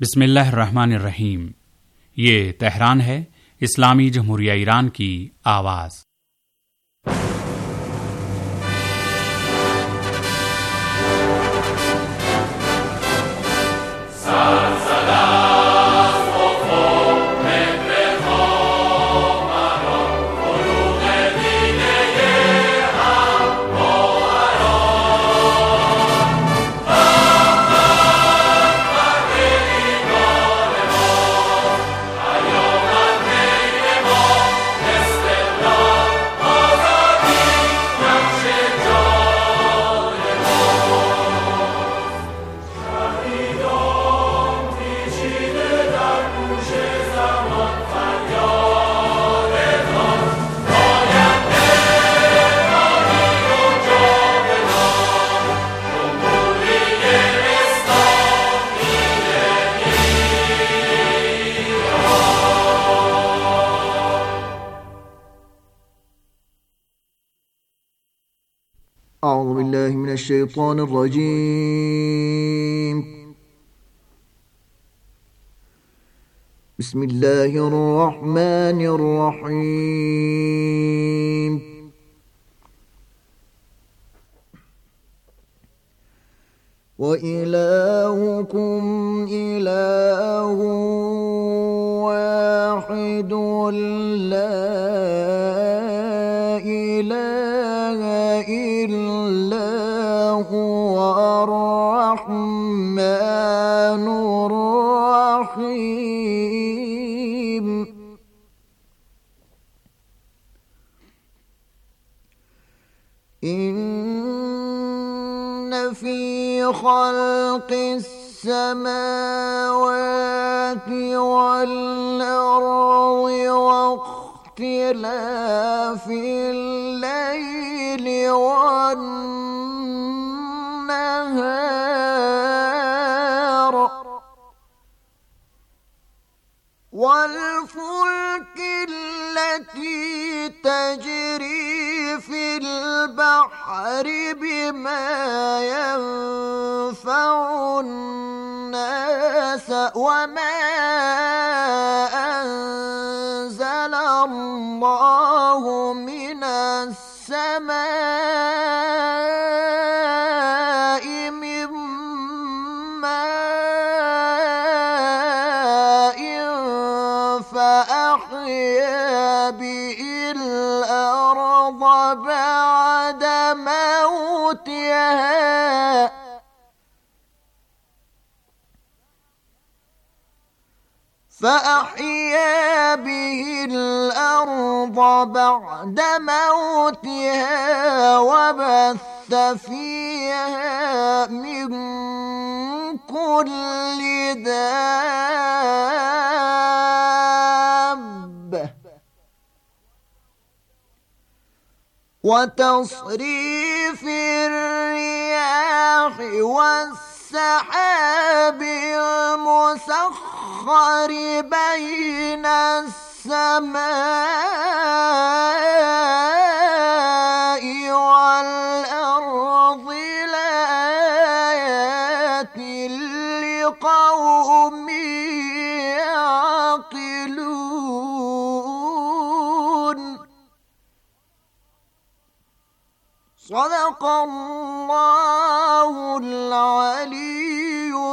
बिस्मिल्लाहिर्रहमानिर्रहीम। ये तेहरान है, इस्लामी जमहूरिया ईरान की आवाज़। أعوذ بالله من الشيطان الرجيم. بسم الله الرحمن الرحيم. وإلهكم إله واحد لا إله إلا هو الرحمن الرحيم. إن في خلق السماوات والأرض واختلاف الليل والنهار والفلك التي تجري في البحر بما ينفع الناس وما أنزل الله من السماء من ماء فأحيا به الأرض بعد موتها وبث فيها من كل دابة وتصريف الرياح والسحاب المسخر بين السماء والأرض لآيات لقوم يعقلون. صدق الله العلي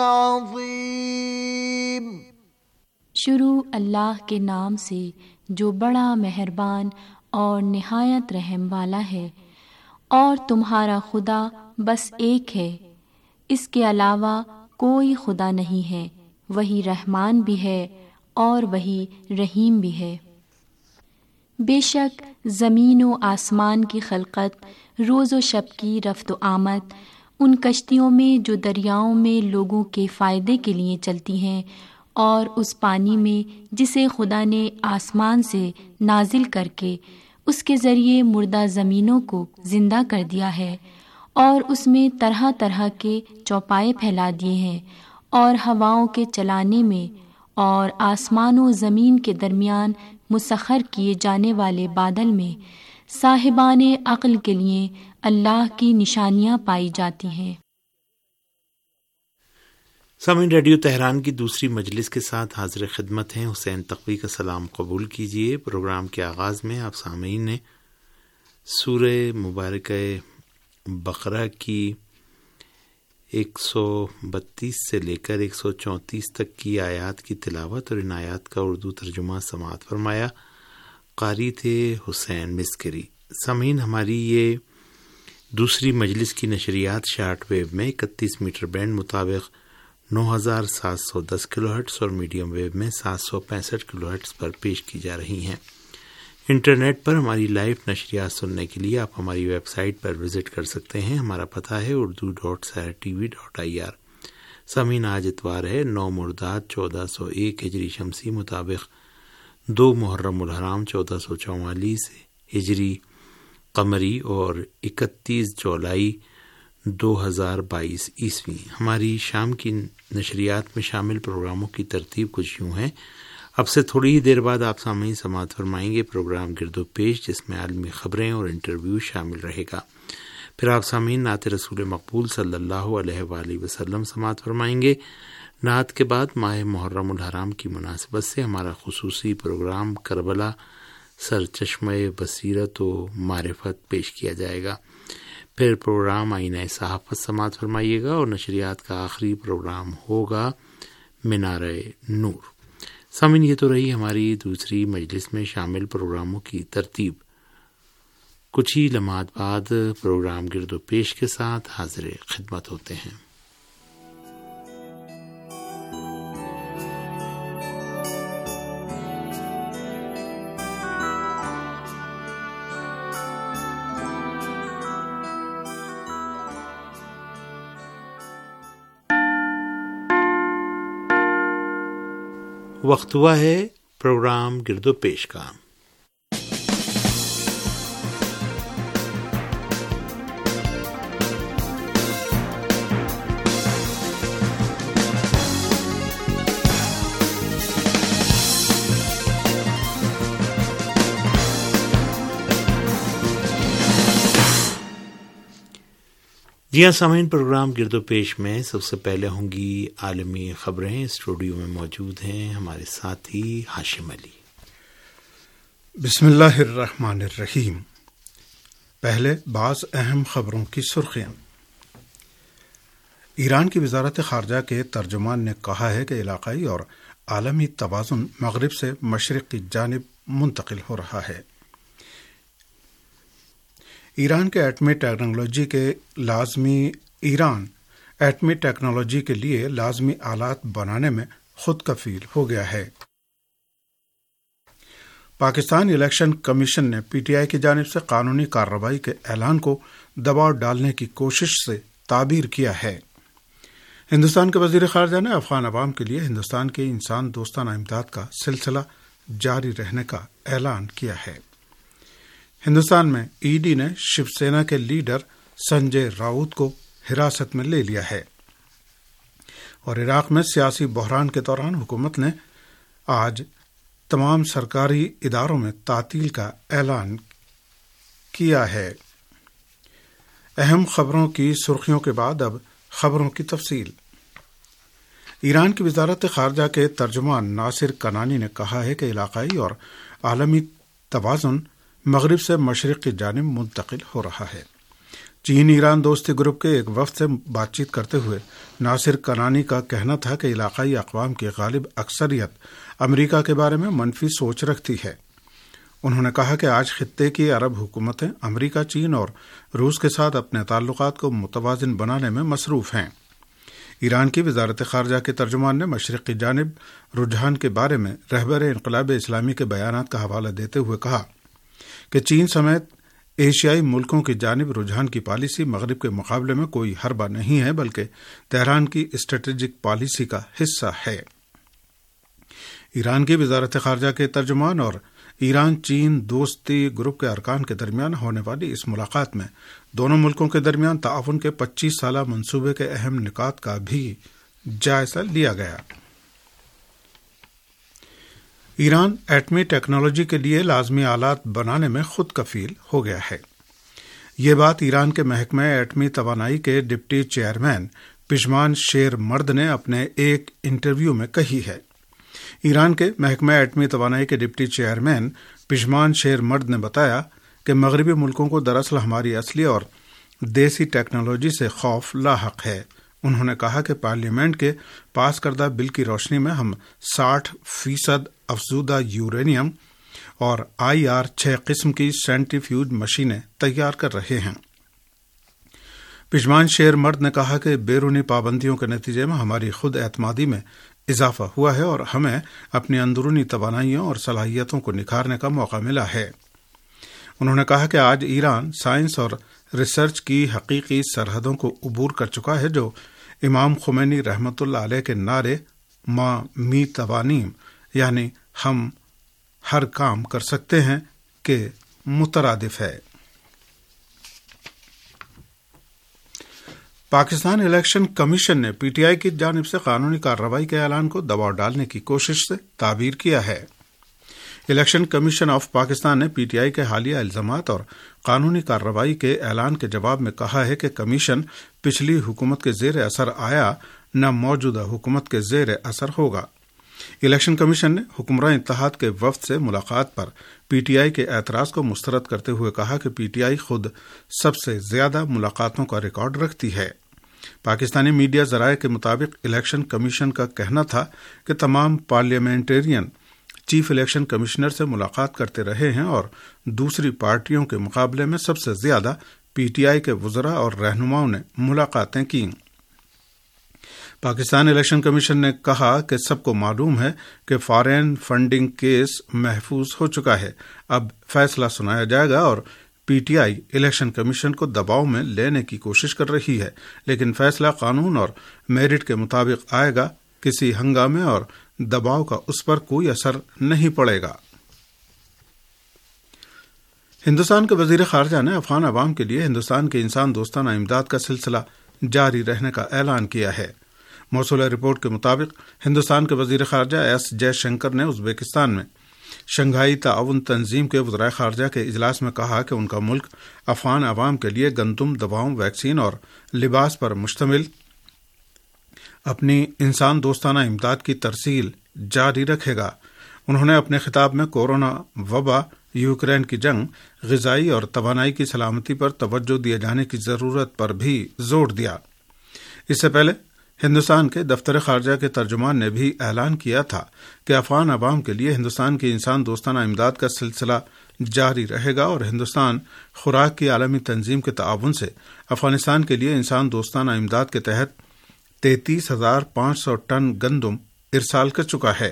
العظيم. शुरू अल्लाह के नाम से जो बड़ा मेहरबान और निहायत रहम वाला है। और तुम्हारा खुदा बस एक है, इसके अलावा कोई खुदा नहीं है। वही रहमान भी है और वही रहीम भी है। बेशक ज़मीन व आसमान की खलकत, रोज़ व शब की रफ्त व आमद, उन कश्तियों में जो दरियाओं में लोगों के फ़ायदे के लिए चलती हैं, और उस पानी में जिसे खुदा ने आसमान से नाजिल करके उसके ज़रिए मुर्दा ज़मीनों को ज़िंदा कर दिया है, और उसमें तरह तरह के चौपाए फैला दिए हैं, और हवाओं के चलाने में और आसमान व ज़मीन के दरमियान मुसख्खर किए जाने वाले बादल में साहिबाने अक्ल के लिए अल्लाह की निशानियाँ पाई जाती हैं। سامعین، ریڈیو تہران کی دوسری مجلس کے ساتھ حاضر خدمت ہیں حسین تقوی کا سلام قبول کیجیے۔ پروگرام کے آغاز میں آپ سامعین نے سورہ مبارکہ بقرہ کی 132 سے لے کر 134 تک کی آیات کی تلاوت اور ان آیات کا اردو ترجمہ سماعت فرمایا۔ قاری تھے حسین مسکری۔ سامعین، ہماری یہ دوسری مجلس کی نشریات شارٹ ویو میں 31 میٹر بینڈ مطابق 9710 کلو ہرٹز اور میڈیم ویو میں 765 کلو ہرٹز پر پیش کی جا رہی ہیں۔ انٹرنیٹ پر ہماری لائیو نشریات سننے کے لیے آپ ہماری ویب سائٹ پر وزٹ کر سکتے ہیں۔ ہمارا پتہ ہے urdu.sahar.tv.ir۔ سامعین، آج اتوار ہے 9 مرداد 1401 ہجری شمسی مطابق 2 محرم الحرام 1444 ہجری قمری اور 31 جولائی 2022 عیسوی۔ ہماری شام کی نشریات میں شامل پروگراموں کی ترتیب کچھ یوں ہے۔ اب سے تھوڑی ہی دیر بعد آپ سامعین سماعت فرمائیں گے پروگرام گرد و پیش، جس میں عالمی خبریں اور انٹرویو شامل رہے گا۔ پھر آپ سامعین نعت رسول مقبول صلی اللہ علیہ وآلہ وسلم سماعت فرمائیں گے۔ نعت کے بعد ماہ محرم الحرام کی مناسبت سے ہمارا خصوصی پروگرام کربلا سرچشمہ بصیرت و معرفت پیش کیا جائے گا۔ پھر پروگرام آئینہ صحافت سماعت فرمائیے گا اور نشریات کا آخری پروگرام ہوگا مینارہ نور۔ سامعین، یہ تو رہی ہماری دوسری مجلس میں شامل پروگراموں کی ترتیب۔ کچھ ہی لمحات بعد پروگرام گرد و پیش کے ساتھ حاضر خدمت ہوتے ہیں۔ وقت ہوا ہے پروگرام گرد و پیش کا۔ جی ہاں سامعین، پروگرام گرد و پیش میں سب سے پہلے ہوں گی عالمی خبریں۔ اسٹوڈیو میں موجود ہیں ہمارے ساتھی ہاشم علی۔ بسم اللہ الرحمن الرحیم۔ پہلے بعض اہم خبروں کی سرخیاں۔ ایران کی وزارت خارجہ کے ترجمان نے کہا ہے کہ علاقائی اور عالمی توازن مغرب سے مشرق کی جانب منتقل ہو رہا ہے۔ ایران ایٹمی ٹیکنالوجی کے لیے لازمی آلات بنانے میں خود کفیل ہو گیا ہے۔ پاکستان الیکشن کمیشن نے پی ٹی آئی کی جانب سے قانونی کارروائی کے اعلان کو دباؤ ڈالنے کی کوشش سے تعبیر کیا ہے۔ ہندوستان کے وزیر خارجہ نے افغان عوام کے لیے ہندوستان کے انسان دوستانہ امداد کا سلسلہ جاری رہنے کا اعلان کیا ہے۔ ہندوستان میں ای ڈی نے شیو سینا کے لیڈر سنجے راؤت کو حراست میں لے لیا ہے، اور عراق میں سیاسی بحران کے دوران حکومت نے آج تمام سرکاری اداروں میں تعطیل کا اعلان کیا ہے۔ اہم خبروں کی سرخیوں کے بعد اب خبروں کی تفصیل۔ ایران کی وزارت خارجہ کے ترجمان ناصر کنانی نے کہا ہے کہ علاقائی اور عالمی توازن مغرب سے مشرق کی جانب منتقل ہو رہا ہے۔ چین ایران دوستی گروپ کے ایک وفد سے بات چیت کرتے ہوئے ناصر کنانی کا کہنا تھا کہ علاقائی اقوام کی غالب اکثریت امریکہ کے بارے میں منفی سوچ رکھتی ہے۔ انہوں نے کہا کہ آج خطے کی عرب حکومتیں امریکہ، چین اور روس کے ساتھ اپنے تعلقات کو متوازن بنانے میں مصروف ہیں۔ ایران کی وزارت خارجہ کے ترجمان نے مشرق کی جانب رجحان کے بارے میں رہبر انقلاب اسلامی کے بیانات کا حوالہ دیتے ہوئے کہا کہ چین سمیت ایشیائی ملکوں کی جانب رجحان کی پالیسی مغرب کے مقابلے میں کوئی حربہ نہیں ہے، بلکہ تہران کی اسٹریٹجک پالیسی کا حصہ ہے۔ ایران کی وزارت خارجہ کے ترجمان اور ایران چین دوستی گروپ کے ارکان کے درمیان ہونے والی اس ملاقات میں دونوں ملکوں کے درمیان تعاون کے 25 سالہ منصوبے کے اہم نکات کا بھی جائزہ لیا گیا۔ ایران ایٹمی ٹیکنالوجی کے لیے لازمی آلات بنانے میں خود کفیل ہو گیا ہے۔ یہ بات ایران کے محکمہ ایٹمی توانائی کے ڈپٹی چیئرمین پشمان شیر مرد نے اپنے ایک انٹرویو میں کہی ہے۔ ایران کے محکمہ ایٹمی توانائی کے ڈپٹی چیئرمین پشمان شیر مرد نے بتایا کہ مغربی ملکوں کو دراصل ہماری اصلی اور دیسی ٹیکنالوجی سے خوف لاحق ہے۔ انہوں نے کہا کہ پارلیمنٹ کے پاس کردہ بل کی روشنی میں ہم 60% افزودہ یورینیم اور IR-6 قسم کی سینٹریفیوج مشینیں تیار کر رہے ہیں۔ پشمان شیر مرد نے کہا کہ بیرونی پابندیوں کے نتیجے میں ہماری خود اعتمادی میں اضافہ ہوا ہے اور ہمیں اپنی اندرونی توانائیوں اور صلاحیتوں کو نکھارنے کا موقع ملا ہے۔ انہوں نے کہا کہ آج ایران سائنس اور ریسرچ کی حقیقی سرحدوں کو عبور کر چکا ہے، جو امام خمینی رحمۃ اللہ علیہ کے نعرے ما می توانیم یعنی ہم ہر کام کر سکتے ہیں کے مترادف ہے۔ پاکستان الیکشن کمیشن نے PTI کی جانب سے قانونی کارروائی کے اعلان کو دباؤ ڈالنے کی کوشش سے تعبیر کیا ہے۔ الیکشن کمیشن آف پاکستان نے PTI کے حالیہ الزامات اور قانونی کارروائی کے اعلان کے جواب میں کہا ہے کہ کمیشن پچھلی حکومت کے زیر اثر آیا نہ موجودہ حکومت کے زیر اثر ہوگا۔ الیکشن کمیشن نے حکمراں اتحاد کے وفد سے ملاقات پر PTI کے اعتراض کو مسترد کرتے ہوئے کہا کہ PTI خود سب سے زیادہ ملاقاتوں کا ریکارڈ رکھتی ہے۔ پاکستانی میڈیا ذرائع کے مطابق الیکشن کمیشن کا کہنا تھا کہ تمام پارلیمنٹرین چیف الیکشن کمشنر سے ملاقات کرتے رہے ہیں اور دوسری پارٹیوں کے مقابلے میں سب سے زیادہ PTI کے وزراء اور رہنماؤں نے ملاقاتیں کیں۔ پاکستان الیکشن کمیشن نے کہا کہ سب کو معلوم ہے کہ فارین فنڈنگ کیس محفوظ ہو چکا ہے، اب فیصلہ سنایا جائے گا اور PTI الیکشن کمیشن کو دباؤ میں لینے کی کوشش کر رہی ہے، لیکن فیصلہ قانون اور میرٹ کے مطابق آئے گا، کسی ہنگامے اور دباؤ کا اس پر کوئی اثر نہیں پڑے گا۔ ہندوستان کے وزیر خارجہ نے افغان عوام کے لیے ہندوستان کے انسان دوستانہ امداد کا سلسلہ جاری رہنے کا اعلان کیا ہے۔ موصولہ رپورٹ کے مطابق ہندوستان کے وزیر خارجہ ایس جے شنکر نے ازبکستان میں شنگھائی تعاون تنظیم کے وزرائے خارجہ کے اجلاس میں کہا کہ ان کا ملک افغان عوام کے لیے گندم، دواؤں، ویکسین اور لباس پر مشتمل اپنی انسان دوستانہ امداد کی ترسیل جاری رکھے گا۔ انہوں نے اپنے خطاب میں کورونا وبا، یوکرین کی جنگ، غذائی اور توانائی کی سلامتی پر توجہ دیے جانے کی ضرورت پر بھی زور دیا۔ اس سے پہلے ہندوستان کے دفتر خارجہ کے ترجمان نے بھی اعلان کیا تھا کہ افغان عوام کے لیے ہندوستان کی انسان دوستانہ امداد کا سلسلہ جاری رہے گا اور ہندوستان خوراک کی عالمی تنظیم کے تعاون سے افغانستان کے لیے انسان دوستانہ امداد کے تحت 33,500 ٹن گندم ارسال کر چکا ہے۔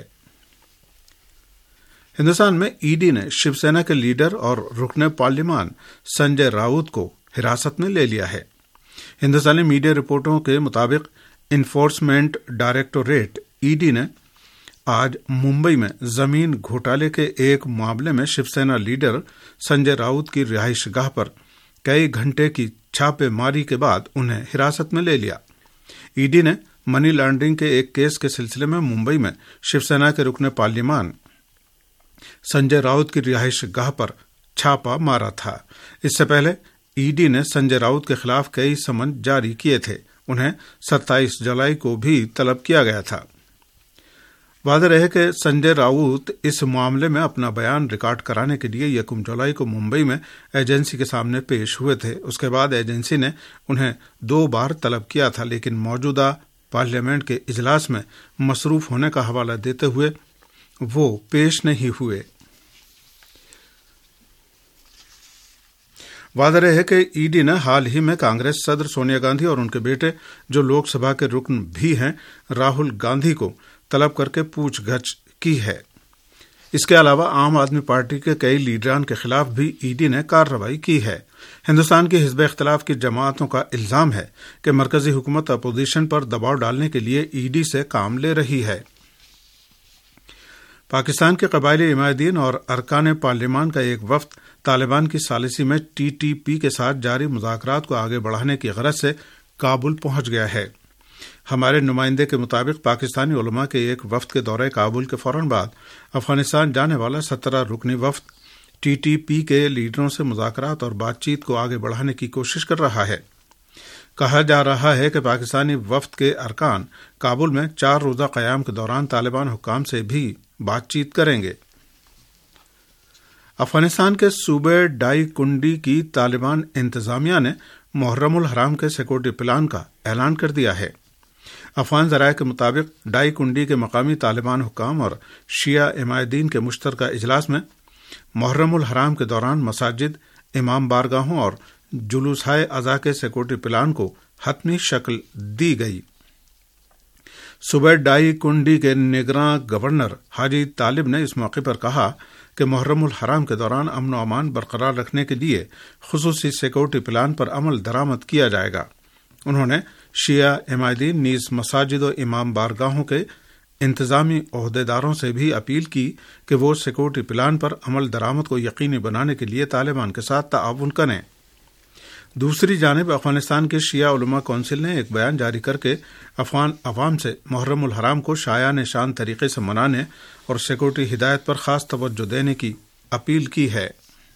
ہندوستان میں ED نے شیو سینا کے لیڈر اور رکن پارلیمان سنجے راؤت کو حراست میں لے لیا ہے۔ ہندوستانی میڈیا رپورٹوں کے مطابق انفورسمنٹ ڈائریکٹوریٹ ED نے آج ممبئی میں زمین گھوٹالے کے ایک معاملے میں شیو سینا لیڈر سنجے راؤت کی رہائش گاہ پر کئی گھنٹے کی چھاپے ماری کے بعد انہیں حراست میں لے لیا۔ ED نے منی لانڈرنگ کے ایک کیس کے سلسلے میں ممبئی میں شیو سینا کے رکن پارلیمان سنجے راؤت کی رہائش گاہ پر چھاپا مارا تھا۔ اس سے پہلے ED نے سنجے راؤت کے خلاف کئی سمن جاری کیے تھے، انہیں 27 جولائی کو بھی طلب کیا گیا تھا۔ واضح رہے کہ سنجے راؤت اس معاملے میں اپنا بیان ریکارڈ کرانے کے لیے 1 جولائی کو ممبئی میں ایجنسی کے سامنے پیش ہوئے تھے۔ اس کے بعد ایجنسی نے انہیں 2 بار طلب کیا تھا، لیکن موجودہ پارلیمنٹ کے اجلاس میں مصروف ہونے کا حوالہ دیتے ہوئے وہ پیش نہیں ہوئے۔ واضح رہے کہ ED نے حال ہی میں کانگریس صدر سونیا گاندھی اور ان کے بیٹے جو لوک سبھا کے رکن بھی ہیں راہل گاندھی کو طلب کر کے پوچھ گچھ کی ہے۔ اس کے علاوہ عام آدمی پارٹی کے کئی لیڈران کے خلاف بھی ED نے کارروائی کی ہے۔ ہندوستان کی حزب اختلاف کی جماعتوں کا الزام ہے کہ مرکزی حکومت اپوزیشن پر دباؤ ڈالنے کے لیے ED سے کام لے رہی ہے۔ پاکستان کے قبائلی عمائدین اور ارکان پارلیمان کا ایک وفد طالبان کی ثالثی میں TTP کے ساتھ جاری مذاکرات کو آگے بڑھانے کی غرض سے کابل پہنچ گیا ہے۔ ہمارے نمائندے کے مطابق پاکستانی علماء کے ایک وفد کے دورے کابل کے فوراً بعد افغانستان جانے والا 17 رکنی وفد TTP کے لیڈروں سے مذاکرات اور بات چیت کو آگے بڑھانے کی کوشش کر رہا ہے۔ کہا جا رہا ہے کہ پاکستانی وفد کے ارکان کابل میں 4 روزہ قیام کے دوران طالبان حکام سے بھی بات چیت کریں گے۔ افغانستان کے صوبے ڈائی کنڈی کی طالبان انتظامیہ نے محرم الحرام کے سیکورٹی پلان کا اعلان کر دیا ہے۔ افغان ذرائع کے مطابق ڈائی کنڈی کے مقامی طالبان حکام اور شیعہ عمائدین کے مشترکہ اجلاس میں محرم الحرام کے دوران مساجد، امام بارگاہوں اور جلوسہائے عزا کے سیکورٹی پلان کو حتمی شکل دی گئی۔ صوبہ ڈائی کنڈی کے نگراں گورنر حاجی طالب نے اس موقع پر کہا کہ محرم الحرام کے دوران امن و امان برقرار رکھنے کے لیے خصوصی سیکورٹی پلان پر عمل درآمد کیا جائے گا۔ انہوں نے شیعہ عمائدین نیز مساجد و امام بارگاہوں کے انتظامی عہدیداروں سے بھی اپیل کی کہ وہ سیکورٹی پلان پر عمل درآمد کو یقینی بنانے کے لیے طالبان کے ساتھ تعاون کریں۔ دوسری جانب افغانستان کے شیعہ علماء کونسل نے ایک بیان جاری کر کے افغان عوام سے محرم الحرام کو شایان شان طریقے سے منانے اور سیکورٹی ہدایت پر خاص توجہ دینے کی اپیل کی ہے۔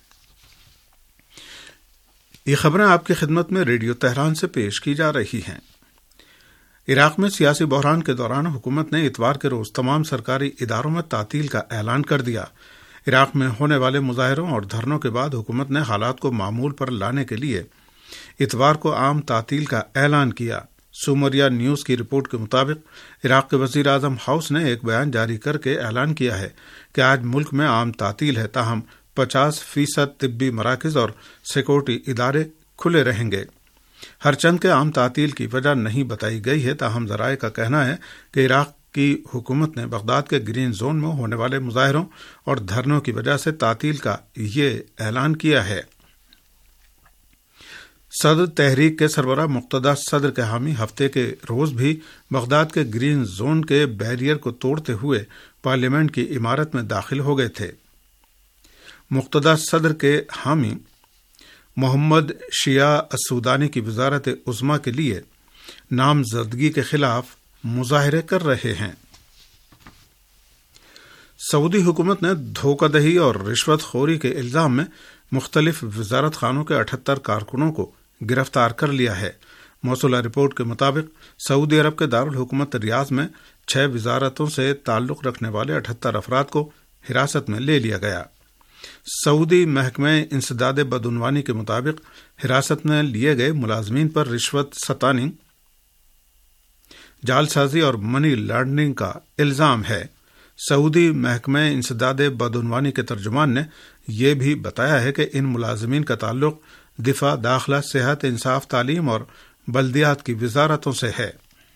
یہ خبریں آپ کی خدمت میں ریڈیو تہران سے پیش کی جا رہی ہیں۔ عراق میں سیاسی بحران کے دوران حکومت نے اتوار کے روز تمام سرکاری اداروں میں تعطیل کا اعلان کر دیا۔ عراق میں ہونے والے مظاہروں اور دھرنوں کے بعد حکومت نے حالات کو معمول پر لانے کے لیے اتوار کو عام تعطیل کا اعلان کیا۔ سومریا نیوز کی رپورٹ کے مطابق عراق کے وزیر اعظم ہاؤس نے ایک بیان جاری کر کے اعلان کیا ہے کہ آج ملک میں عام تعطیل ہے، تاہم 50% طبی مراکز اور سیکورٹی ادارے کھلے رہیں گے۔ ہر چند کے عام تعطیل کی وجہ نہیں بتائی گئی ہے، تاہم ذرائع کا کہنا ہے کہ عراق کی حکومت نے بغداد کے گرین زون میں ہونے والے مظاہروں اور دھرنوں کی وجہ سے تعطیل کا یہ اعلان کیا ہے۔ صدر تحریک کے سربراہ مقتدی صدر کے حامی ہفتے کے روز بھی بغداد کے گرین زون کے بیریئر کو توڑتے ہوئے پارلیمنٹ کی عمارت میں داخل ہو گئے تھے۔ مقتدی صدر کے حامی محمد شیعہ السودانی کی وزارت عظمیٰ کے لیے نامزدگی کے خلاف مظاہرے کر رہے ہیں۔ سعودی حکومت نے دھوکہ دہی اور رشوت خوری کے الزام میں مختلف وزارت خانوں کے 78 کارکنوں کو گرفتار کر لیا ہے۔ موصولہ رپورٹ کے مطابق سعودی عرب کے دارالحکومت ریاض میں 6 وزارتوں سے تعلق رکھنے والے 78 افراد کو حراست میں لے لیا گیا۔ سعودی محکمہ انسداد بدعنوانی کے مطابق حراست میں لیے گئے ملازمین پر رشوت ستانی، جعل سازی اور منی لانڈرنگ کا الزام ہے۔ سعودی محکمہ انسداد بدعنوانی کے ترجمان نے یہ بھی بتایا ہے کہ ان ملازمین کا تعلق دفاع، داخلہ، صحت، انصاف، تعلیم اور بلدیات کی وزارتوں سے ہے۔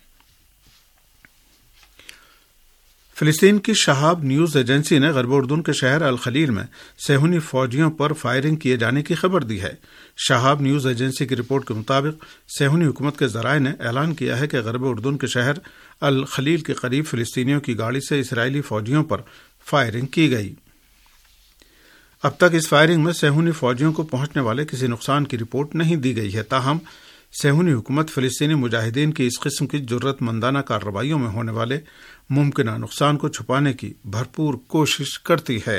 فلسطین کی شہاب نیوز ایجنسی نے غرب اردن کے شہر الخلیل میں صہیونی فوجیوں پر فائرنگ کیے جانے کی خبر دی ہے۔ شہاب نیوز ایجنسی کی رپورٹ کے مطابق صہیونی حکومت کے ذرائع نے اعلان کیا ہے کہ غرب اردن کے شہر الخلیل کے قریب فلسطینیوں کی گاڑی سے اسرائیلی فوجیوں پر فائرنگ کی گئی۔ اب تک اس فائرنگ میں صہیونی فوجیوں کو پہنچنے والے کسی نقصان کی رپورٹ نہیں دی گئی ہے، تاہم صہیونی حکومت فلسطینی مجاہدین کی اس قسم کی جرأت مندانہ کارروائیوں میں ہونے والے ممکنہ نقصان کو چھپانے کی بھرپور کوشش کرتی ہے۔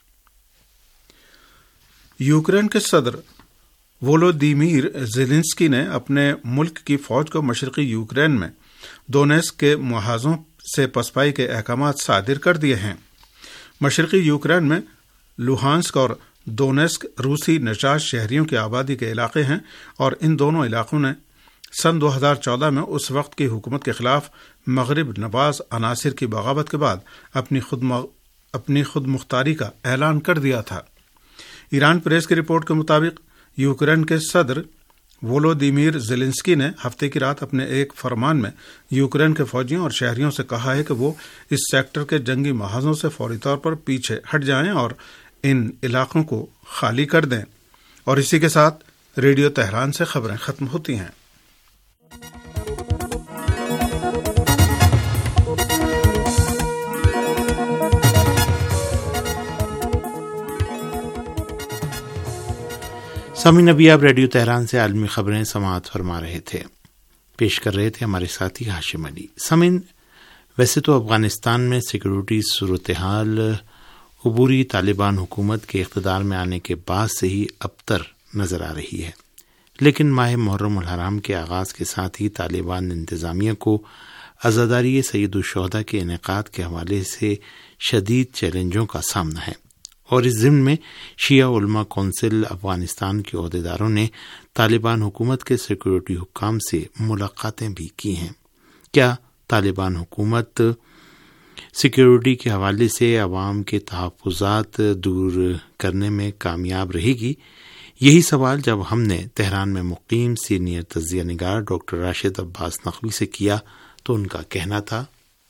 یوکرین کے صدر وولودیمیر زیلنسکی نے اپنے ملک کی فوج کو مشرقی یوکرین میں دونیتسک کے محاذوں سے پسپائی کے احکامات صادر کر دیے ہیں۔ مشرقی یوکرین میں لوہانسک اور دونیتسک روسی نژاد شہریوں کی آبادی کے علاقے ہیں، اور ان دونوں علاقوں نے سن 2014 میں اس وقت کی حکومت کے خلاف مغرب نواز عناصر کی بغاوت کے بعد اپنی خود مختاری کا اعلان کر دیا تھا۔ ایران پریس کی رپورٹ کے مطابق یوکرین کے صدر وولودیمیر زیلنسکی نے ہفتے کی رات اپنے ایک فرمان میں یوکرین کے فوجیوں اور شہریوں سے کہا ہے کہ وہ اس سیکٹر کے جنگی محاذوں سے فوری طور پر پیچھے ہٹ جائیں اور ان علاقوں کو خالی کر دیں۔ اور اسی کے ساتھ ریڈیو تہران سے خبریں ختم ہوتی ہیں۔ سامعین، ابھی آپ ریڈیو تہران سے عالمی خبریں سماعت فرما رہے تھے، پیش کر رہے تھے ہمارے ساتھی ہاشم علی۔ سامعین، ویسے تو افغانستان میں سیکورٹی صورتحال عبوری طالبان حکومت کے اقتدار میں آنے کے بعد سے ہی ابتر نظر آ رہی ہے، لیکن ماہ محرم الحرام کے آغاز کے ساتھ ہی طالبان انتظامیہ کو عزاداری سید الشہداء کے انعقاد کے حوالے سے شدید چیلنجوں کا سامنا ہے، اور اس ضمن میں شیعہ علماء کونسل افغانستان کے عہدیداروں نے طالبان حکومت کے سیکورٹی حکام سے ملاقاتیں بھی کی ہیں۔ کیا طالبان حکومت سیکورٹی کے حوالے سے عوام کے تحفظات دور کرنے میں کامیاب رہے گی؟ یہی سوال جب ہم نے تہران میں مقیم سینئر تجزیہ نگار ڈاکٹر راشد عباس نقوی سے کیا تو ان کا کہنا تھا،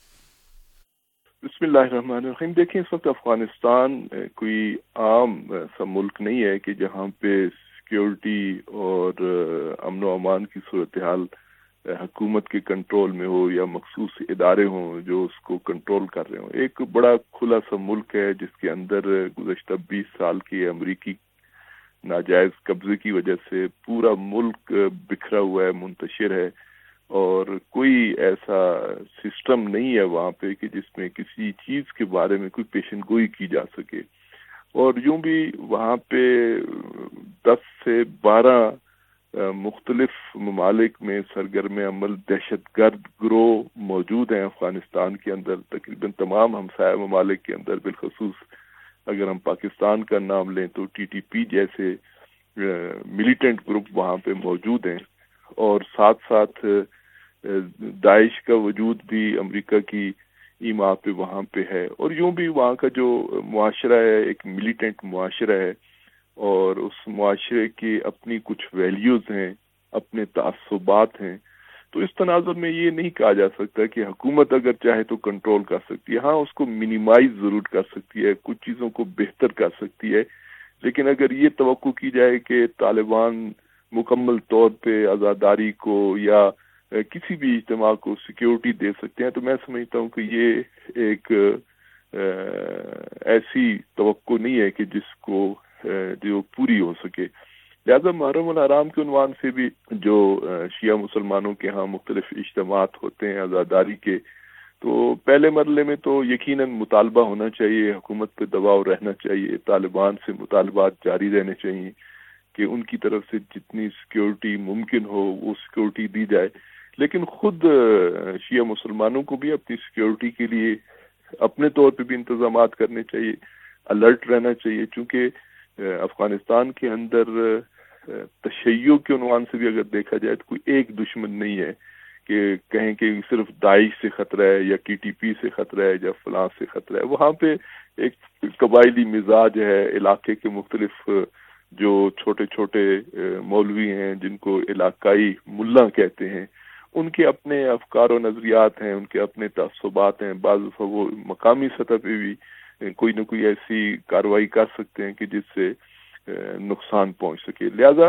بسم اللہ الرحمن الرحیم۔ دیکھیں، اس وقت افغانستان کوئی عام سا ملک نہیں ہے کہ جہاں پہ سیکیورٹی اور امن و امان کی صورتحال حکومت کے کنٹرول میں ہو یا مخصوص ادارے ہوں جو اس کو کنٹرول کر رہے ہوں۔ ایک بڑا کھلا سا ملک ہے جس کے اندر گزشتہ 20 سال کی امریکی ناجائز قبضے کی وجہ سے پورا ملک بکھرا ہوا ہے، منتشر ہے، اور کوئی ایسا سسٹم نہیں ہے وہاں پہ کہ جس میں کسی چیز کے بارے میں کوئی پیشن گوئی کی جا سکے۔ اور یوں بھی وہاں پہ 10 سے 12 مختلف ممالک میں سرگرم عمل دہشت گرد گروہ موجود ہیں افغانستان کے اندر، تقریباً تمام ہمسایہ ممالک کے اندر، بالخصوص اگر ہم پاکستان کا نام لیں تو TTP جیسے ملیٹنٹ گروپ وہاں پہ موجود ہیں، اور ساتھ ساتھ داعش کا وجود بھی امریکہ کی ایما پہ وہاں پہ ہے، اور یوں بھی وہاں کا جو معاشرہ ہے ایک ملیٹنٹ معاشرہ ہے، اور اس معاشرے کی اپنی کچھ ویلیوز ہیں، اپنے تعصبات ہیں۔ تو اس تناظر میں یہ نہیں کہا جا سکتا کہ حکومت اگر چاہے تو کنٹرول کر سکتی ہے، ہاں اس کو منیمائز ضرور کر سکتی ہے، کچھ چیزوں کو بہتر کر سکتی ہے، لیکن اگر یہ توقع کی جائے کہ طالبان مکمل طور پہ عزاداری کو یا کسی بھی اجتماع کو سیکیورٹی دے سکتے ہیں، تو میں سمجھتا ہوں کہ یہ ایک ایسی توقع نہیں ہے کہ جس کو جو پوری ہو سکے۔ لہذا محرم الحرام کے عنوان سے بھی جو شیعہ مسلمانوں کے ہاں مختلف اجتماعات ہوتے ہیں عزاداری کے، تو پہلے مرحلے میں تو یقیناً مطالبہ ہونا چاہیے، حکومت پہ دباؤ رہنا چاہیے، طالبان سے مطالبات جاری رہنے چاہیے کہ ان کی طرف سے جتنی سیکیورٹی ممکن ہو وہ سیکیورٹی دی جائے، لیکن خود شیعہ مسلمانوں کو بھی اپنی سیکیورٹی کے لیے اپنے طور پہ بھی انتظامات کرنے چاہیے، الرٹ رہنا چاہیے، چونکہ افغانستان کے اندر تشیع کے عنوان سے بھی اگر دیکھا جائے تو کوئی ایک دشمن نہیں ہے کہ کہیں کہ صرف داعش سے خطرہ ہے یا TTP سے خطرہ ہے یا فلاں سے خطرہ ہے۔ وہاں پہ ایک قبائلی مزاج ہے، علاقے کے مختلف جو چھوٹے چھوٹے مولوی ہیں جن کو علاقائی ملا کہتے ہیں، ان کے اپنے افکار و نظریات ہیں، ان کے اپنے تعصبات ہیں، بعض دفعہ وہ مقامی سطح پہ بھی کوئی نہ کوئی ایسی کارروائی کر سکتے ہیں کہ جس سے نقصان پہنچ سکے۔ لہذا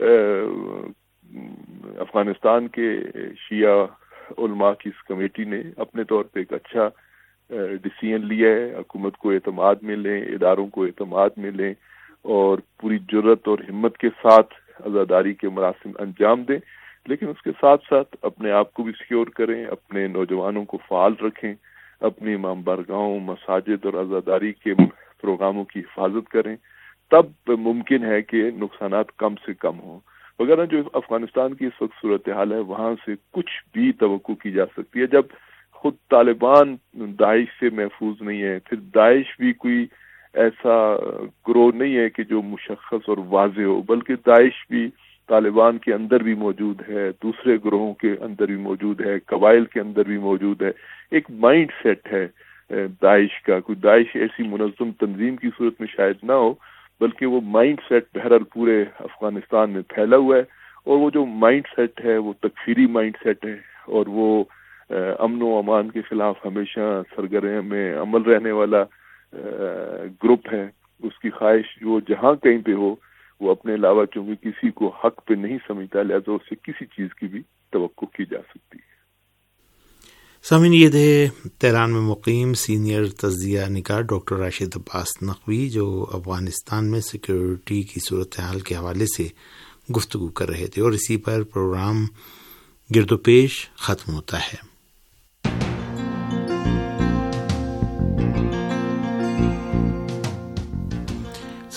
افغانستان کے شیعہ علماء کی اس کمیٹی نے اپنے طور پہ ایک اچھا ڈیسیژن لیا ہے، حکومت کو اعتماد میں لیں، اداروں کو اعتماد میں لیں، اور پوری جرت اور ہمت کے ساتھ عزاداری کے مراسم انجام دیں، لیکن اس کے ساتھ ساتھ اپنے آپ کو بھی سیکیور کریں، اپنے نوجوانوں کو فعال رکھیں، اپنے امام بارگاہوں، مساجد اور عزاداری کے پروگراموں کی حفاظت کریں، تب ممکن ہے کہ نقصانات کم سے کم ہوں۔ وغیرہ جو افغانستان کی اس وقت صورتحال ہے وہاں سے کچھ بھی توقع کی جا سکتی ہے جب خود طالبان داعش سے محفوظ نہیں ہے، پھر داعش بھی کوئی ایسا گروہ نہیں ہے کہ جو مشخص اور واضح ہو، بلکہ داعش بھی طالبان کے اندر بھی موجود ہے، دوسرے گروہوں کے اندر بھی موجود ہے، قبائل کے اندر بھی موجود ہے۔ ایک مائنڈ سیٹ ہے داعش کا، کوئی داعش ایسی منظم تنظیم کی صورت میں شاید نہ ہو، بلکہ وہ مائنڈ سیٹ بہرحال پورے افغانستان میں پھیلا ہوا ہے، اور وہ جو مائنڈ سیٹ ہے وہ تکفیری مائنڈ سیٹ ہے، اور وہ امن و امان کے خلاف ہمیشہ سرگرم میں عمل رہنے والا گروپ ہے۔ اس کی خواہش وہ جہاں کہیں پہ ہو وہ اپنے علاوہ چونکہ کسی کو حق پہ نہیں سمجھتا، لہذا اس سے کسی چیز کی بھی توقع کی جا سکتی ہے۔ سامعین، یہ تھے تہران میں مقیم سینئر تجزیہ نگار ڈاکٹر راشد عباس نقوی جو افغانستان میں سیکیورٹی کی صورتحال کے حوالے سے گفتگو کر رہے تھے، اور اسی پر پروگرام گرد و پیش ختم ہوتا ہے۔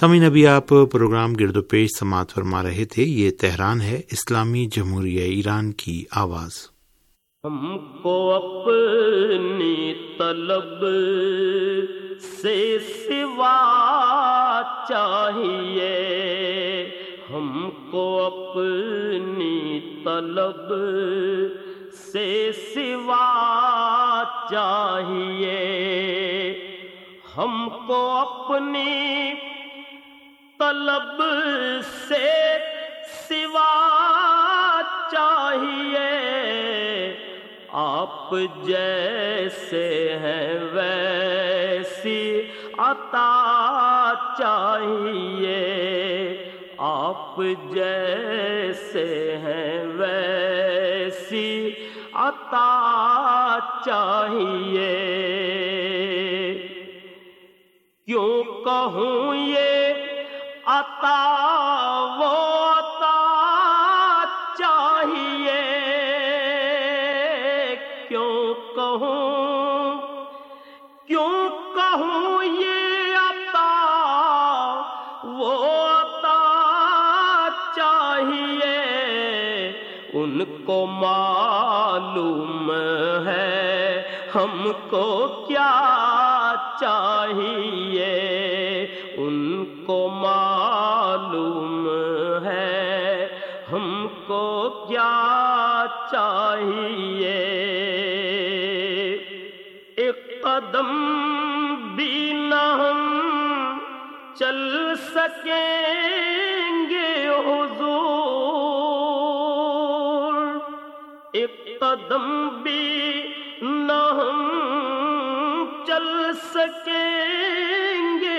سامعین ابھی آپ پروگرام گرد و پیش سماعت فرما رہے تھے. یہ تہران ہے، اسلامی جمہوریہ ایران کی آواز. ہم کو اپنی طلب سے سوا چاہیے، ہم کو اپنی طلب سے سوا چاہیے، ہم کو اپنی طلب سے سوا چاہیے، آپ جیسے ہیں ویسی عطا چاہیے، آپ جیسے ہیں ویسی عطا چاہیے. کیوں کہوں یہ عطا وہ عطا چاہیے، کیوں کہوں یہ عطا وہ عطا چاہیے، ان کو معلوم ہے ہم کو کیا چاہیے، ان کو معلوم ہے ہم کو کیا چاہیے. ایک قدم بھی نہ ہم چل سکیں گے حضور، ایک قدم بھی نہ ہم چل سکیں گے